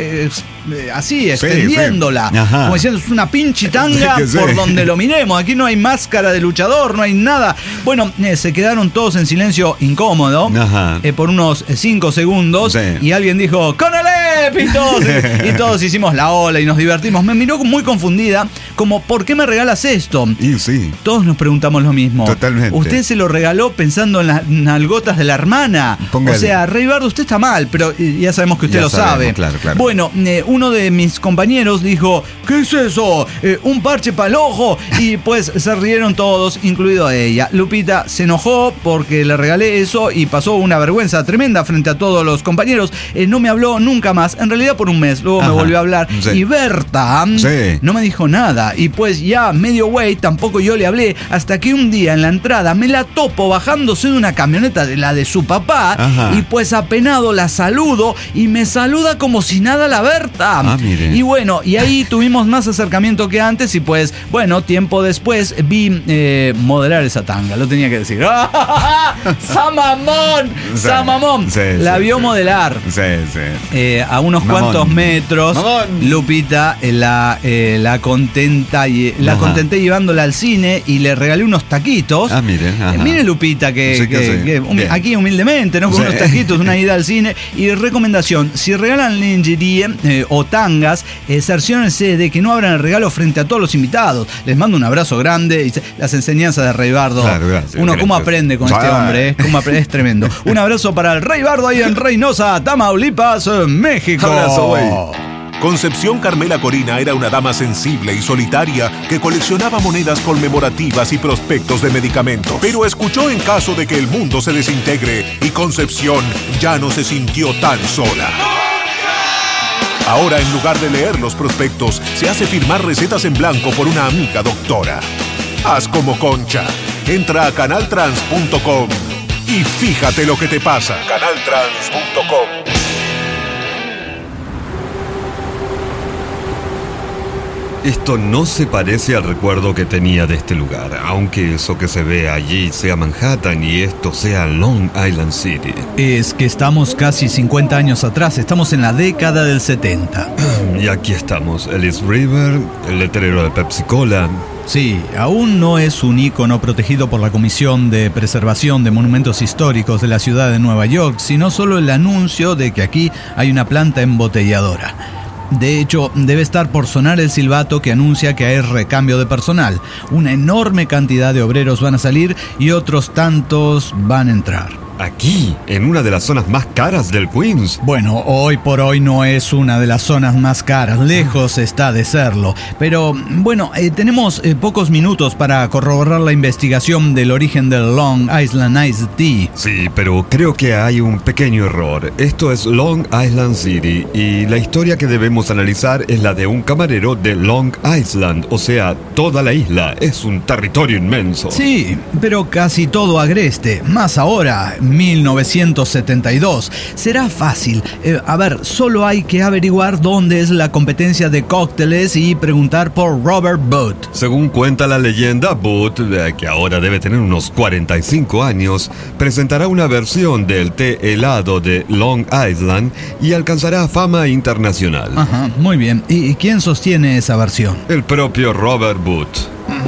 Así, extendiéndola. Como diciendo, es una pinche tanga por donde lo miremos. Aquí no hay máscara de luchador, no hay nada. Bueno, se quedaron todos en silencio incómodo por unos 5 segundos y alguien dijo, ¡CONALEP! Y todos hicimos la ola y nos divertimos. Me miró muy confundida, como, ¿por qué me regalas esto? Y sí. Todos nos preguntamos lo mismo. Totalmente. Usted se lo regaló pensando en las nalgotas de la hermana. Póngale. O sea, Rey Bardo, usted está mal, pero ya sabemos que usted lo sabe. Claro. Bueno, uno de mis compañeros dijo, ¿qué es eso? Un parche para el ojo. Y pues se rieron todos, incluido ella. Lupita se enojó porque le regalé eso y pasó una vergüenza tremenda frente a todos los compañeros. No me habló nunca más, en realidad por un mes. Luego me volvió a hablar. Y Berta no me dijo nada. Y pues ya medio güey, tampoco yo le hablé, hasta que un día en la entrada me la topo bajándose de una camioneta de la de su papá. Y pues apenado la saludo y me saluda como si nada la Berta. Y bueno, y ahí tuvimos más acercamiento que antes y pues, bueno, tiempo después vi modelar esa tanga, lo tenía que decir. ¡Samamón! La vio modelar. A unos cuantos metros. Lupita la contenté llevándola al cine y le regalé unos taquitos. Mire Lupita, aquí humildemente, ¿no? Con unos taquitos, una ida al cine. Y recomendación, si regalan lingerie o tangas, cerciónense de que no abran el regalo frente a todos los invitados. Les mando un abrazo grande y las enseñanzas de Rey Bardo. Claro, gracias. Uno cómo aprende con este hombre, es tremendo. Un abrazo para el Rey Bardo ahí en Reynosa, Tamaulipas, México. Abrazo, güey. Concepción Carmela Corina era una dama sensible y solitaria que coleccionaba monedas conmemorativas y prospectos de medicamentos. Pero escuchó En caso de que el mundo se desintegre y Concepción ya no se sintió tan sola. Ahora, en lugar de leer los prospectos, se hace firmar recetas en blanco por una amiga doctora. Haz como Concha. Entra a canaltrans.com y fíjate lo que te pasa. Canaltrans.com. Esto no se parece al recuerdo que tenía de este lugar, aunque eso que se ve allí sea Manhattan y esto sea Long Island City. Es que estamos casi 50 años atrás, estamos en la década del 70. Y aquí estamos, el East River, el letrero de Pepsi Cola. Sí, aún no es un ícono protegido por la Comisión de Preservación de Monumentos Históricos de la ciudad de Nueva York, sino solo el anuncio de que aquí hay una planta embotelladora. De hecho, debe estar por sonar el silbato que anuncia que hay recambio de personal. Una enorme cantidad de obreros van a salir y otros tantos van a entrar. Aquí, en una de las zonas más caras del Queens. Bueno, hoy por hoy no es una de las zonas más caras, lejos está de serlo. Pero, bueno, tenemos pocos minutos para corroborar la investigación del origen del Long Island Iced Tea. Sí, pero creo que hay un pequeño error. Esto es Long Island City y la historia que debemos analizar es la de un camarero de Long Island, o sea, toda la isla. Es un territorio inmenso. Sí, pero casi todo agreste, más ahora, 1972. Será fácil. Solo hay que averiguar dónde es la competencia de cócteles y preguntar por Robert Booth. Según cuenta la leyenda, Booth, que ahora debe tener unos 45 años, presentará una versión del té helado de Long Island y alcanzará fama internacional. Ajá, muy bien. ¿Y quién sostiene esa versión? El propio Robert Booth.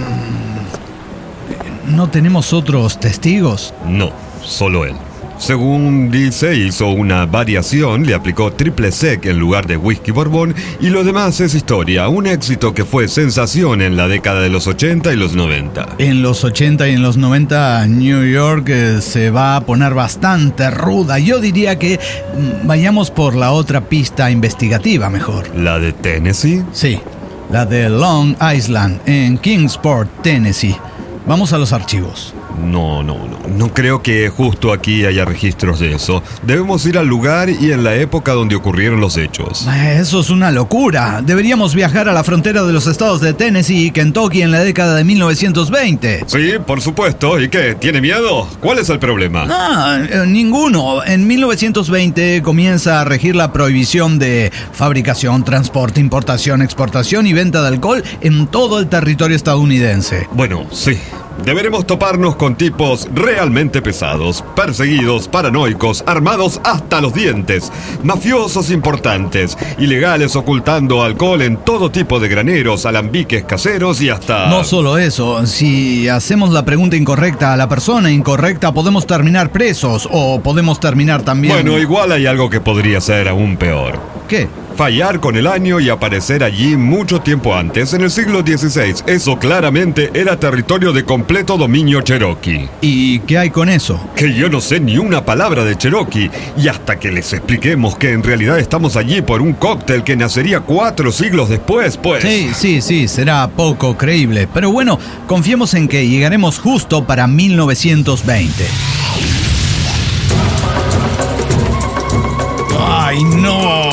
¿No tenemos otros testigos? No, solo él. Según dice, hizo una variación, le aplicó triple sec en lugar de whisky bourbon y lo demás es historia, un éxito que fue sensación en la década de los 80 y los 90. En los 80 y en los 90 New York se va a poner bastante ruda. Yo diría que vayamos por la otra pista investigativa mejor. ¿La de Tennessee? Sí, la de Long Island en Kingsport, Tennessee. Vamos a los archivos. No creo que justo aquí haya registros de eso. Debemos ir al lugar y en la época donde ocurrieron los hechos. Eso es una locura. Deberíamos viajar a la frontera de los estados de Tennessee y Kentucky en la década de 1920. Sí, por supuesto. ¿Y qué? ¿Tiene miedo? ¿Cuál es el problema? Ninguno. En 1920 comienza a regir la prohibición de fabricación, transporte, importación, exportación y venta de alcohol en todo el territorio estadounidense. Bueno, sí. Deberemos toparnos con tipos realmente pesados, perseguidos, paranoicos, armados hasta los dientes, mafiosos importantes, ilegales ocultando alcohol en todo tipo de graneros, alambiques caseros y hasta... No solo eso, si hacemos la pregunta incorrecta a la persona incorrecta podemos terminar presos o podemos terminar también... Bueno, igual hay algo que podría ser aún peor. ¿Qué? Fallar con el año y aparecer allí mucho tiempo antes, en el siglo XVI. Eso claramente era territorio de completo dominio cherokee. ¿Y qué hay con eso? Que yo no sé ni una palabra de cherokee. Y hasta que les expliquemos que en realidad estamos allí por un cóctel que nacería 4 siglos después, pues... Sí, será poco creíble. Pero bueno, confiemos en que llegaremos justo para 1920. ¡Ay, no!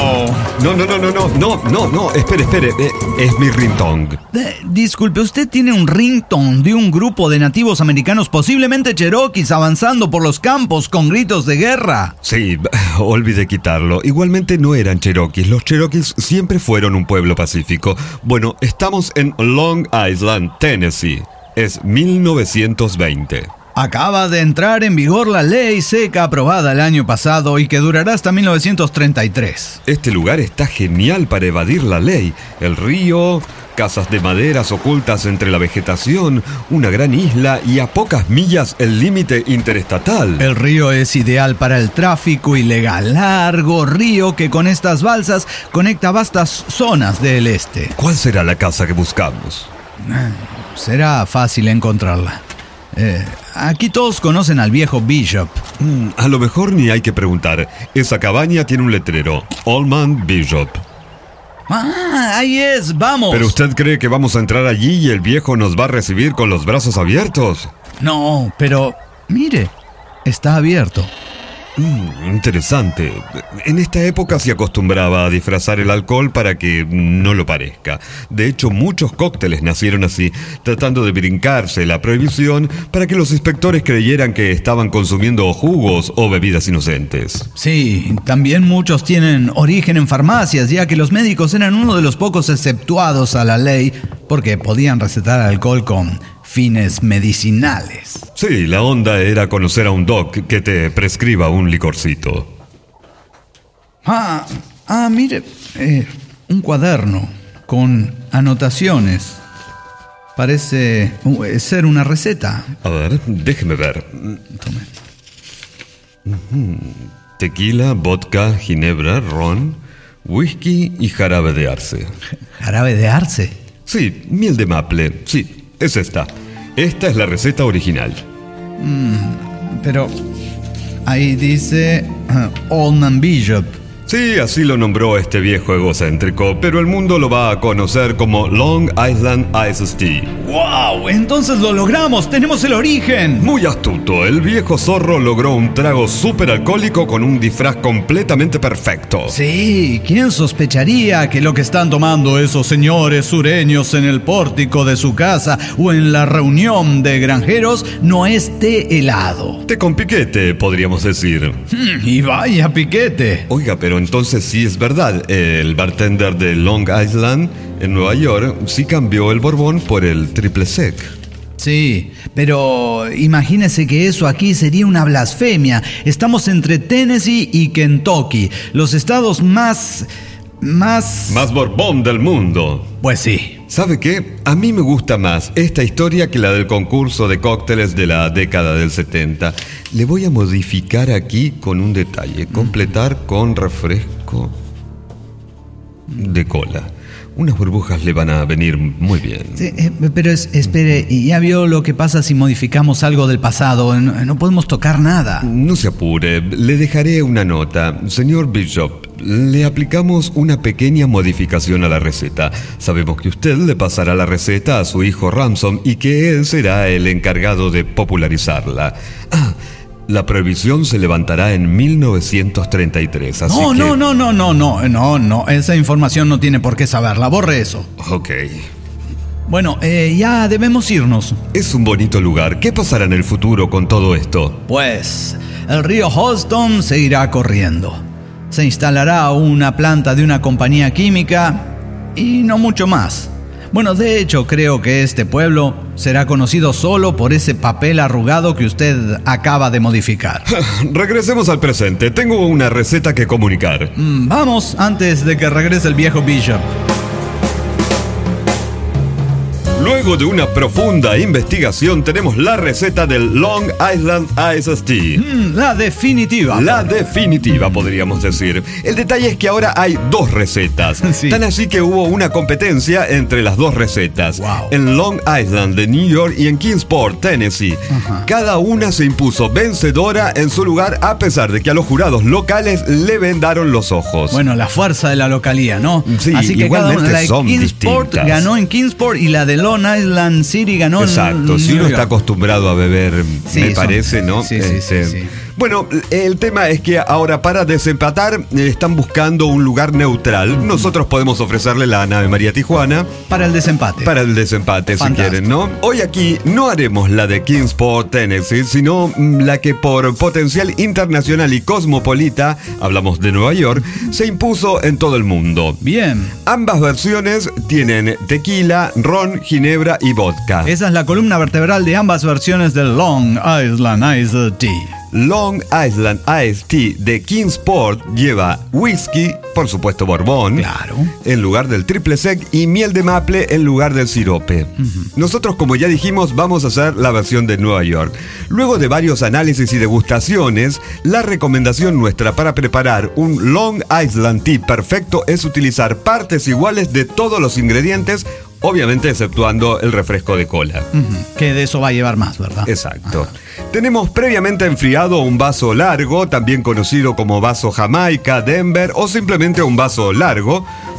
No, espere, es mi ringtone. Disculpe, ¿usted tiene un ringtone de un grupo de nativos americanos, posiblemente cherokees, avanzando por los campos con gritos de guerra? Sí, olvidé quitarlo. Igualmente no eran cherokees. Los cherokees siempre fueron un pueblo pacífico. Bueno, estamos en Long Island, Tennessee. Es 1920. Acaba de entrar en vigor la ley seca aprobada el año pasado y que durará hasta 1933. Este lugar está genial para evadir la ley. El río, casas de maderas ocultas entre la vegetación, una gran isla y a pocas millas el límite interestatal. El río es ideal para el tráfico ilegal. Largo río que con estas balsas conecta vastas zonas del este. ¿Cuál será la casa que buscamos? Será fácil encontrarla. Aquí todos conocen al viejo Bishop. A lo mejor ni hay que preguntar. Esa cabaña tiene un letrero: Old Man Bishop. Ahí es, vamos. ¿Pero usted cree que vamos a entrar allí y el viejo nos va a recibir con los brazos abiertos? No, pero mire, está abierto. Interesante. En esta época se acostumbraba a disfrazar el alcohol para que no lo parezca. De hecho, muchos cócteles nacieron así, tratando de brincarse la prohibición para que los inspectores creyeran que estaban consumiendo jugos o bebidas inocentes. Sí, también muchos tienen origen en farmacias, ya que los médicos eran uno de los pocos exceptuados a la ley porque podían recetar alcohol con fines medicinales. Sí, la onda era conocer a un doc que te prescriba un licorcito. Mire, un cuaderno con anotaciones. Parece ser una receta. A ver, déjeme ver. Tome. Tequila, vodka, ginebra, ron, whisky y jarabe de arce. ¿Jarabe de arce? Sí, miel de maple. Sí, es esta. Esta es la receta original. Pero ahí dice Oldman Bishop. Sí, así lo nombró este viejo egocéntrico, pero el mundo lo va a conocer como Long Island Iced Tea. ¡Wow! Entonces lo logramos, tenemos el origen. Muy astuto, el viejo zorro logró un trago súper alcohólico con un disfraz completamente perfecto. Sí, ¿quién sospecharía que lo que están tomando esos señores sureños en el pórtico de su casa o en la reunión de granjeros no es té helado? Té con piquete, podríamos decir. Y vaya piquete. Oiga, pero entonces sí es verdad, el bartender de Long Island en Nueva York sí cambió el Borbón por el Triple Sec. Sí, pero imagínese que eso aquí sería una blasfemia. Estamos entre Tennessee y Kentucky, los estados más Borbón del mundo. Pues sí. ¿Sabe qué? A mí me gusta más esta historia que la del concurso de cócteles de la década del 70. Le voy a modificar aquí con un detalle. Completar con refresco de cola. Unas burbujas le van a venir muy bien. Sí, pero espere, ¿ya vio lo que pasa si modificamos algo del pasado? No podemos tocar nada. No se apure, le dejaré una nota. Señor Bishop, le aplicamos una pequeña modificación a la receta. Sabemos que usted le pasará la receta a su hijo Ransom y que él será el encargado de popularizarla. La prohibición se levantará en 1933, así que... No, esa información no tiene por qué saberla, borre eso. Ok. Bueno, ya debemos irnos. Es un bonito lugar. ¿Qué pasará en el futuro con todo esto? Pues, el río Holston seguirá corriendo. Se instalará una planta de una compañía química y no mucho más. Bueno, de hecho, creo que este pueblo será conocido solo por ese papel arrugado que usted acaba de modificar. Regresemos al presente. Tengo una receta que comunicar. Vamos, antes de que regrese el viejo Bishop. Luego de una profunda investigación, tenemos la receta del Long Island Iced Tea. La definitiva. La definitiva, podríamos decir. El detalle es que ahora hay dos recetas. Sí. Tan así que hubo una competencia entre las dos recetas. Wow. En Long Island de New York y en Kingsport, Tennessee. Ajá. Cada una se impuso vencedora en su lugar, a pesar de que a los jurados locales le vendaron los ojos. Bueno, la fuerza de la localía, ¿no? Sí, así que igualmente cada una, la de son Kingsport distintas. ganó en Kingsport y la de Long Island City ganó en Exacto, si New uno York. está acostumbrado a beber, Sí, me parece, ¿no? Sí. Bueno, el tema es que ahora para desempatar están buscando un lugar neutral. Nosotros podemos ofrecerle la nave María Tijuana. Para el desempate. Para el desempate, Fantástico. si quieren, ¿no? Hoy aquí no haremos la de Kingsport, Tennessee, sino la que por potencial internacional y cosmopolita, hablamos de Nueva York, se impuso en todo el mundo. Bien. Ambas versiones tienen tequila, ron, ginebra y vodka. Esa es la columna vertebral de ambas versiones del Long Island Iced Tea. Long Island Iced Tea de Kingsport lleva whisky, por supuesto Borbón, Claro. en lugar del Triple Sec y miel de maple en lugar del sirope. Nosotros, como ya dijimos, vamos a hacer la versión de Nueva York. Luego de varios análisis y degustaciones, la recomendación nuestra para preparar un Long Island Tea perfecto es utilizar partes iguales de todos los ingredientes, obviamente exceptuando el refresco de cola. Que de eso va a llevar más, ¿verdad? Exacto. Tenemos previamente enfriado un vaso largo, también conocido como vaso Jamaica, Denver o simplemente un vaso largo,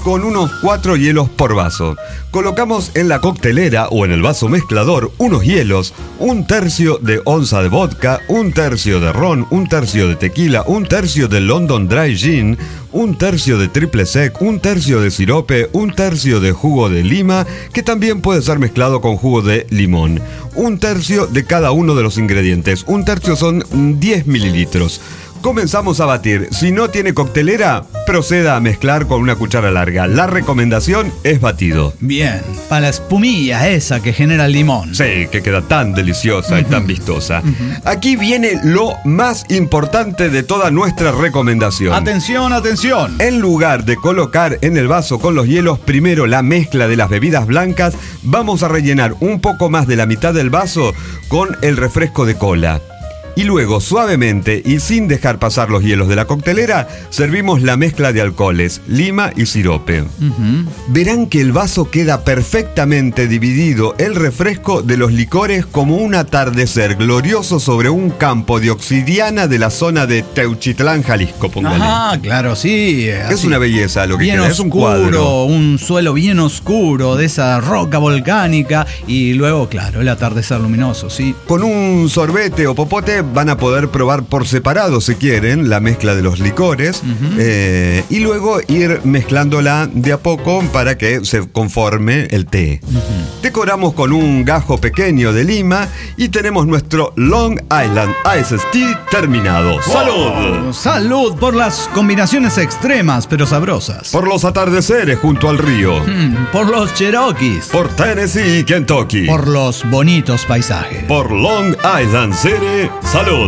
con unos 4 hielos por vaso. Colocamos en la coctelera o en el vaso mezclador unos hielos, 1/3 de onza de vodka, 1/3 de ron, 1/3 de tequila, 1/3 de London Dry Gin, 1/3 de triple sec, 1/3 de sirope, 1/3 de jugo de lima, que también puede ser mezclado con jugo de limón. 1/3 de cada uno de los ingredientes. 1/3 son 10 mililitros. Comenzamos a batir. Si no tiene coctelera, proceda a mezclar con una cuchara larga. La recomendación es batido. Bien, para la espumilla esa que genera el limón. Sí, que queda tan deliciosa y tan vistosa. Aquí viene lo más importante de toda nuestra recomendación. Atención, atención. En lugar de colocar en el vaso con los hielos primero la mezcla de las bebidas blancas, vamos a rellenar un poco más de la mitad del vaso con el refresco de cola. Y luego, suavemente y sin dejar pasar los hielos de la coctelera, servimos la mezcla de alcoholes, lima y sirope. Verán que el vaso queda perfectamente dividido, el refresco de los licores, como un atardecer glorioso sobre un campo de obsidiana de la zona de Teuchitlán, Jalisco, póngale. Ah, claro, sí. Es una belleza lo que bien queda, oscuro, es un cuadro. Un suelo bien oscuro de esa roca volcánica y luego, claro, el atardecer luminoso, sí. Con un sorbete o popote van a poder probar por separado, si quieren, la mezcla de los licores y luego ir mezclándola de a poco para que se conforme el té. Decoramos con un gajo pequeño de lima y tenemos nuestro Long Island Iced Tea terminado. ¡Salud! ¡Salud por las combinaciones extremas pero sabrosas! Por los atardeceres junto al río. Por los Cherokees. Por Tennessee y Kentucky. Por los bonitos paisajes. Por Long Island City. ¡Salud!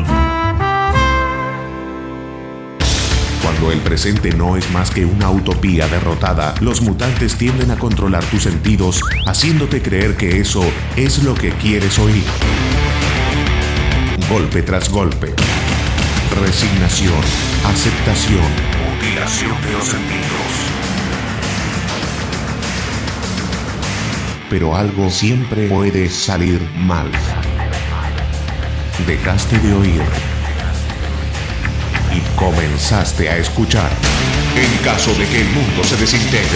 Cuando el presente no es más que una utopía derrotada, los mutantes tienden a controlar tus sentidos, haciéndote creer que eso es lo que quieres oír. Golpe tras golpe. Resignación, aceptación, mutilación de los sentidos. Pero algo siempre puede salir mal. Dejaste de oír y comenzaste a escuchar. En caso de que el mundo se desintegre,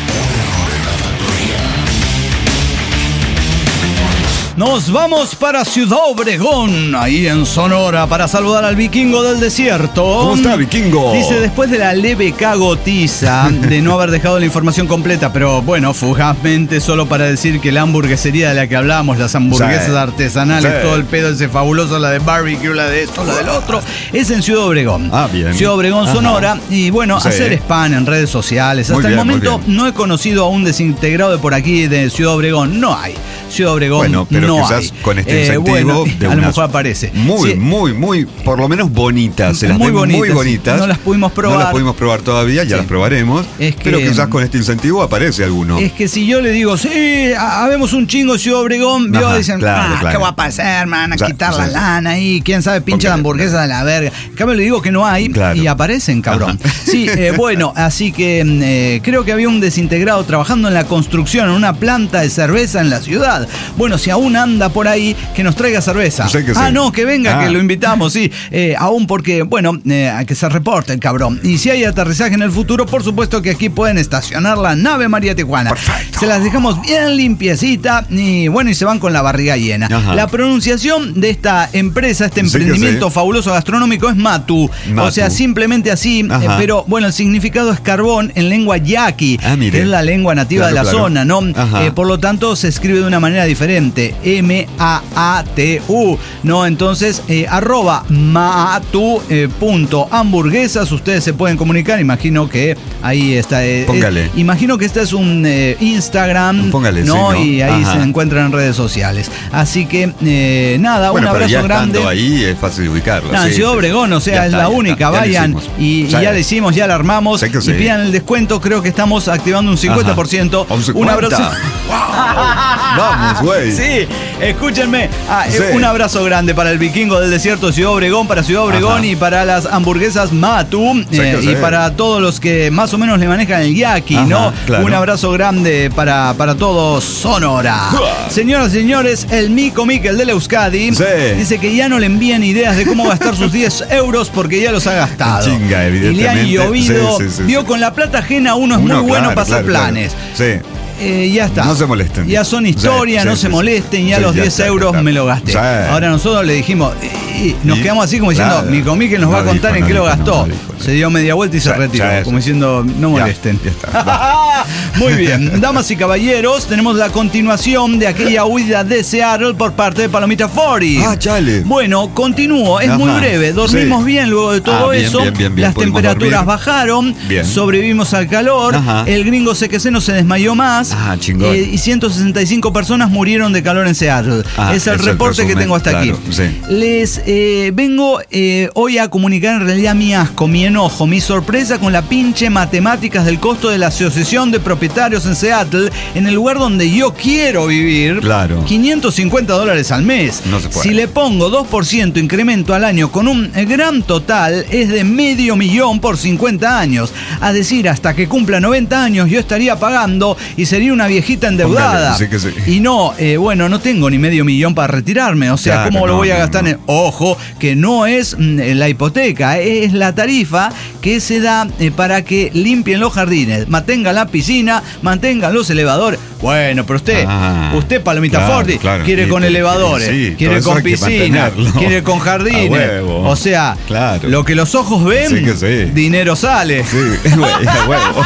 Nos vamos para Ciudad Obregón, ahí en Sonora, para saludar al vikingo del desierto. ¿Cómo está, vikingo? Dice, después de la leve cagotiza de no haber dejado la información completa, pero bueno, fugazmente, solo para decir que la hamburguesería de la que hablábamos, las hamburguesas artesanales, todo el pedo ese fabuloso, la de barbecue, la de esto, la del otro, es en Ciudad Obregón. Ah, bien. Ciudad Obregón, Sonora. Y bueno, hacer spam en redes sociales. Hasta el momento no he conocido a un desintegrado de por aquí de Ciudad Obregón. No hay. Ciudad Obregón, bueno, pero no quizás hay. Con este incentivo de a lo mejor aparece. Muy, por lo menos bonitas. Se las muy ven bonitas. muy bonitas. No las pudimos probar. No las pudimos probar todavía, ya las probaremos. Pero quizás con este incentivo aparece alguno. Es que si yo le digo, sí, habemos un chingo Ciudad Obregón, dicen, claro. ¿qué va a pasar, man? A quitar la lana ahí, quién sabe, pincha la hamburguesa de la verga. En cambio le digo que no hay y aparecen, cabrón. Sí, bueno, así que creo que había un desintegrado trabajando en la construcción, en una planta de cerveza en la ciudad. Bueno, si aún anda por ahí, que nos traiga cerveza. No, que venga, que lo invitamos, sí. Aún porque, bueno, que se reporte el cabrón. Y si hay aterrizaje en el futuro, por supuesto que aquí pueden estacionar la nave María Tijuana. Perfecto. Se las dejamos bien limpiecita y bueno, y se van con la barriga llena. La pronunciación de esta empresa, este emprendimiento fabuloso gastronómico es Matu. O sea, simplemente así, pero bueno, el significado es carbón en lengua yaqui, que es la lengua nativa de la zona, ¿no? Por lo tanto, se escribe de una manera diferente. M-A-A-T-U, ¿no? Entonces, @matu.hamburguesas, ustedes se pueden comunicar, imagino que ahí está. Imagino que este es un Instagram, póngale, ¿no? Y ahí se encuentran en redes sociales. Así que, nada, un abrazo grande. Ahí es fácil de ubicarlo. Ciudad Obregón, o sea, es la única, vayan y ya le hicimos, ya la armamos y pidan el descuento, creo que estamos activando un 50%. Un abrazo. Vamos, güey. Sí, Escúchenme, un abrazo grande para el vikingo del desierto de Ciudad Obregón, para Ciudad Obregón y para las hamburguesas Matu y para todos los que más o menos le manejan el yaqui, ¿no? Claro. Un abrazo grande para todos Sonora. Señoras y señores, el Mico Miquel de Euskadi dice que ya no le envían ideas de cómo gastar sus 10 euros porque ya los ha gastado. Chinga, evidentemente. Y le han llovido. Vio, con la plata ajena uno es muy bueno para hacer planes. Sí. Ya está. No se molesten. Ya son historias, no se molesten, ya los 10 euros me lo gasté. Ahora nosotros le dijimos, nos quedamos así como diciendo, Mico Miquel nos va a contar en qué lo gastó. Se dio media vuelta y se retiró, como diciendo, no molesten. Ya está. Muy bien, damas y caballeros, tenemos la continuación de aquella huida de Seattle por parte de Palomita 40. Chale. Bueno, continúo, es muy breve. Dormimos bien luego de todo eso. Bien. Las temperaturas bajaron, sobrevivimos al calor. El gringo Sequeceno se desmayó más. Chingón. Y 165 personas murieron de calor en Seattle. Es el reporte que tengo hasta aquí. Les vengo hoy a comunicar en realidad mi asco, mi enojo, mi sorpresa con la pinche matemáticas del costo de la Asociación de Propietarios en Seattle, en el lugar donde yo quiero vivir. Claro. $550 al mes. No se puede. Si le pongo 2% incremento al año con un gran total, es de $500,000 por 50 años. A decir, hasta que cumpla 90 años yo estaría pagando y sería una viejita endeudada. Póngale, sí. Y no, no tengo ni $500,000 para retirarme. O sea, ¿cómo lo voy a gastar en...? Ojo, que no es la hipoteca, es la tarifa que se da para que limpien los jardines, mantengan la piscina, mantengan los elevadores. Bueno, pero usted Palomita 40, quiere con elevadores, quiere con piscina, quiere con jardines. O sea, lo que los ojos ven, dinero sale. Huevo.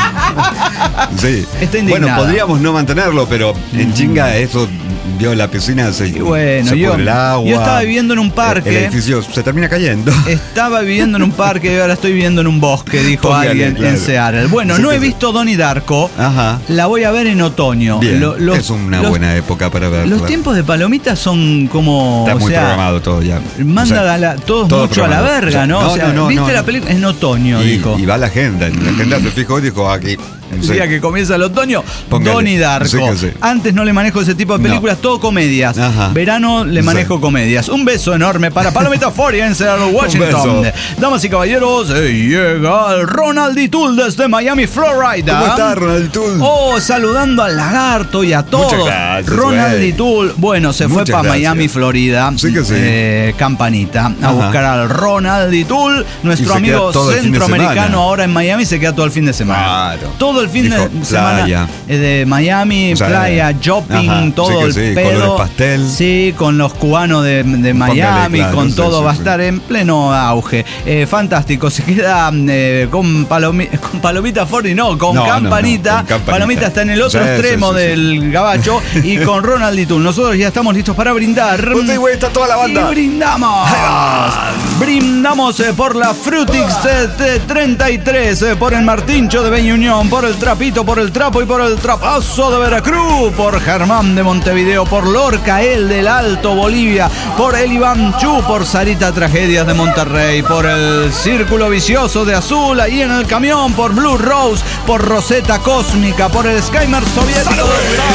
Está indignada. Bueno, podríamos no mantenerlo, pero en chinga eso, vio, la piscina se pudre el agua. Yo estaba viviendo en un parque. El edificio se termina cayendo. Estaba viviendo en un parque y ahora estoy viviendo en un bosque, dijo alguien en Seattle. Bueno, no he visto Donnie Darko. La voy a ver en otoño. Es una buena época para verla. Los tiempos de Palomitas son como... Está muy programado todo ya. Manda todo mucho a la verga, ¿no? ¿Viste la película? En otoño, dijo. Y va la agenda. La agenda se fijó y dijo aquí... El día que comienza el otoño, Donnie Darko. Antes no le manejo ese tipo de películas, todo comedias. Verano le manejo comedias. Un beso enorme para Palomita 40 en Seattle, Washington. Damas y caballeros, llega el Ronald Tool desde Miami, Florida. ¿Cómo está Ronald Tool? Saludando al lagarto y a todos. Muchas gracias, Ronald Tool, bueno, se fue para Miami, Florida. Campanita, a buscar al Ronald Tool, nuestro amigo centroamericano ahora en Miami, se queda todo el fin de semana. Todo el fin de semana de Miami, playa, shopping, todo el pedo. Pastel. Sí, con los cubanos de Miami, con todo, va a estar en pleno auge. Fantástico, se queda con Palomita 40, con Campanita. Palomita está en el otro extremo del gabacho y con Ronald Tool. Nosotros ya estamos listos para brindar. Está toda la banda. Y brindamos. Brindamos por la Frutix 33, por el Martincho de Beña Unión, por el Trapito, por el Trapo y por el Trapazo de Veracruz, por Germán de Montevideo, por Lorca, el del Alto Bolivia, por el Iván Chu, por Sarita Tragedias de Monterrey, por el Círculo Vicioso de Azul, ahí en el camión, por Blue Rose, por Rosetta Cósmica, por el Skymer Soviético.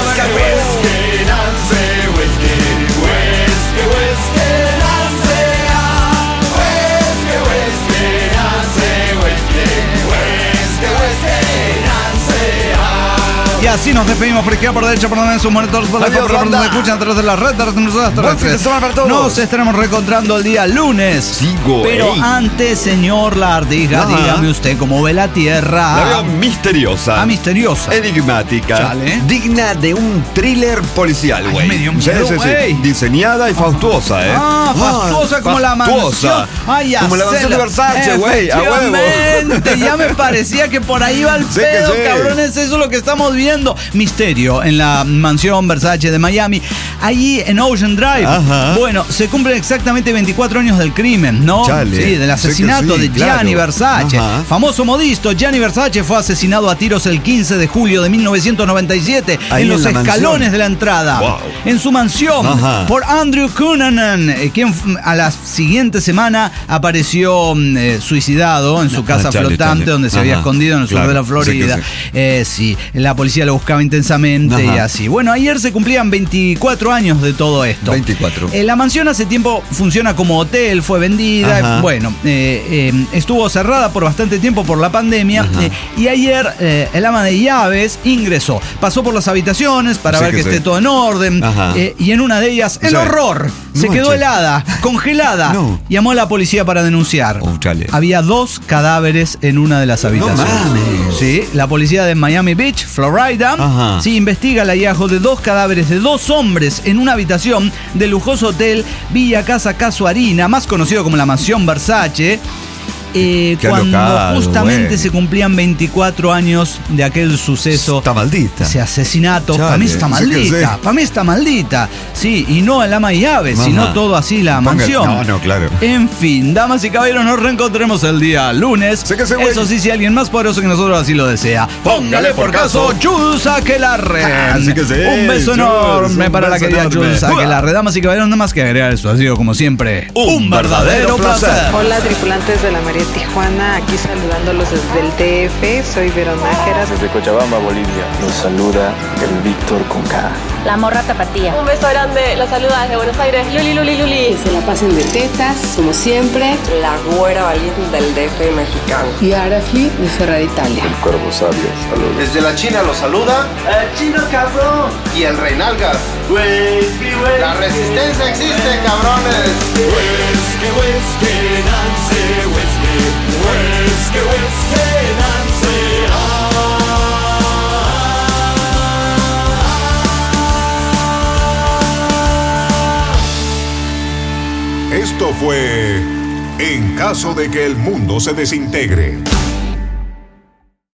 Y así nos despedimos por izquierda, por derecha, por donde sus monitores, por la por donde se escuchan a través de las redes. Nos estaremos reencontrando el día lunes. Pero antes, señor Lardiga, dígame usted cómo ve la Tierra. La veo misteriosa. Misteriosa. Enigmática. Digna de un thriller policial, güey. Diseñada y fastuosa, fastuosa como la mansión. Como la mansión de Versace, güey. A huevo. Ya me parecía que por ahí va el pedo, cabrones. Eso es lo que estamos viendo. Misterio en la mansión Versace de Miami, allí en Ocean Drive. Bueno, se cumplen exactamente 24 años del crimen, ¿no? Sí, del asesinato de Gianni Versace. Famoso modisto, Gianni Versace fue asesinado a tiros el 15 de julio de 1997 en los escalones de la entrada, en su mansión, por Andrew Cunanan, quien a la siguiente semana apareció suicidado en su casa flotante donde se había escondido en el sur de la Florida. Sí, la policía lo lo buscaba intensamente. Ajá. Y así. Bueno, ayer se cumplían 24 años de todo esto. 24. La mansión hace tiempo funciona como hotel, fue vendida. Ajá. Bueno, estuvo cerrada por bastante tiempo por la pandemia. Y ayer el ama de llaves ingresó. Pasó por las habitaciones para Sí ver que sí. esté todo en orden. Y en una de ellas, el horror. Se No, quedó che. helada, congelada. No. Llamó a la policía para denunciar. Oh, chale. Había 2 cadáveres en una de las habitaciones. mames. Sí, la policía de Miami Beach, Florida, Ajá. sí, investiga el hallazgo de 2 cadáveres de 2 hombres en una habitación del lujoso hotel Villa Casa Casuarina, más conocido como la Mansión Versace. Cuando alocado, justamente bueno. se cumplían 24 años de aquel suceso. Está maldita. Ese asesinato. Chale, Para mí está sí que maldita. sí. Para mí está maldita. Sí, y no el ama y llaves, Ajá. sino todo así la Ponga- mansión. No, claro. En fin, damas y caballeros, nos reencontraremos el día lunes. Sé que se güey. Eso sí, si alguien más poderoso que nosotros así lo desea. Póngale por caso Jules Aquelarre. Así que sí, Un beso Jules, enorme un para la beso querida enorme. Jules Aquelarre. Damas y caballeros, nada más que agregar esto. Ha sido como siempre Un verdadero placer. Hola tripulantes de la María Tijuana, aquí saludándolos desde el DF, soy Veronájera. Desde Cochabamba, Bolivia, los saluda el Víctor con K. La morra tapatía. Un beso grande, los saluda desde Buenos Aires, Luli, Luli, Luli. Que se la pasen de tetas, como siempre. La güera valiente del DF mexicano. Y Arafli de Ferrari Italia. El Cuervo Sabio, saludos. Desde la China los saluda el Chino Cabrón y el Reinalgas. Whisky, whisky. La resistencia existe, cabrones. Whisky, whisky, Nancy, whisky. Whisky, whisky, Nancy. Esto fue En caso de que el mundo se desintegre.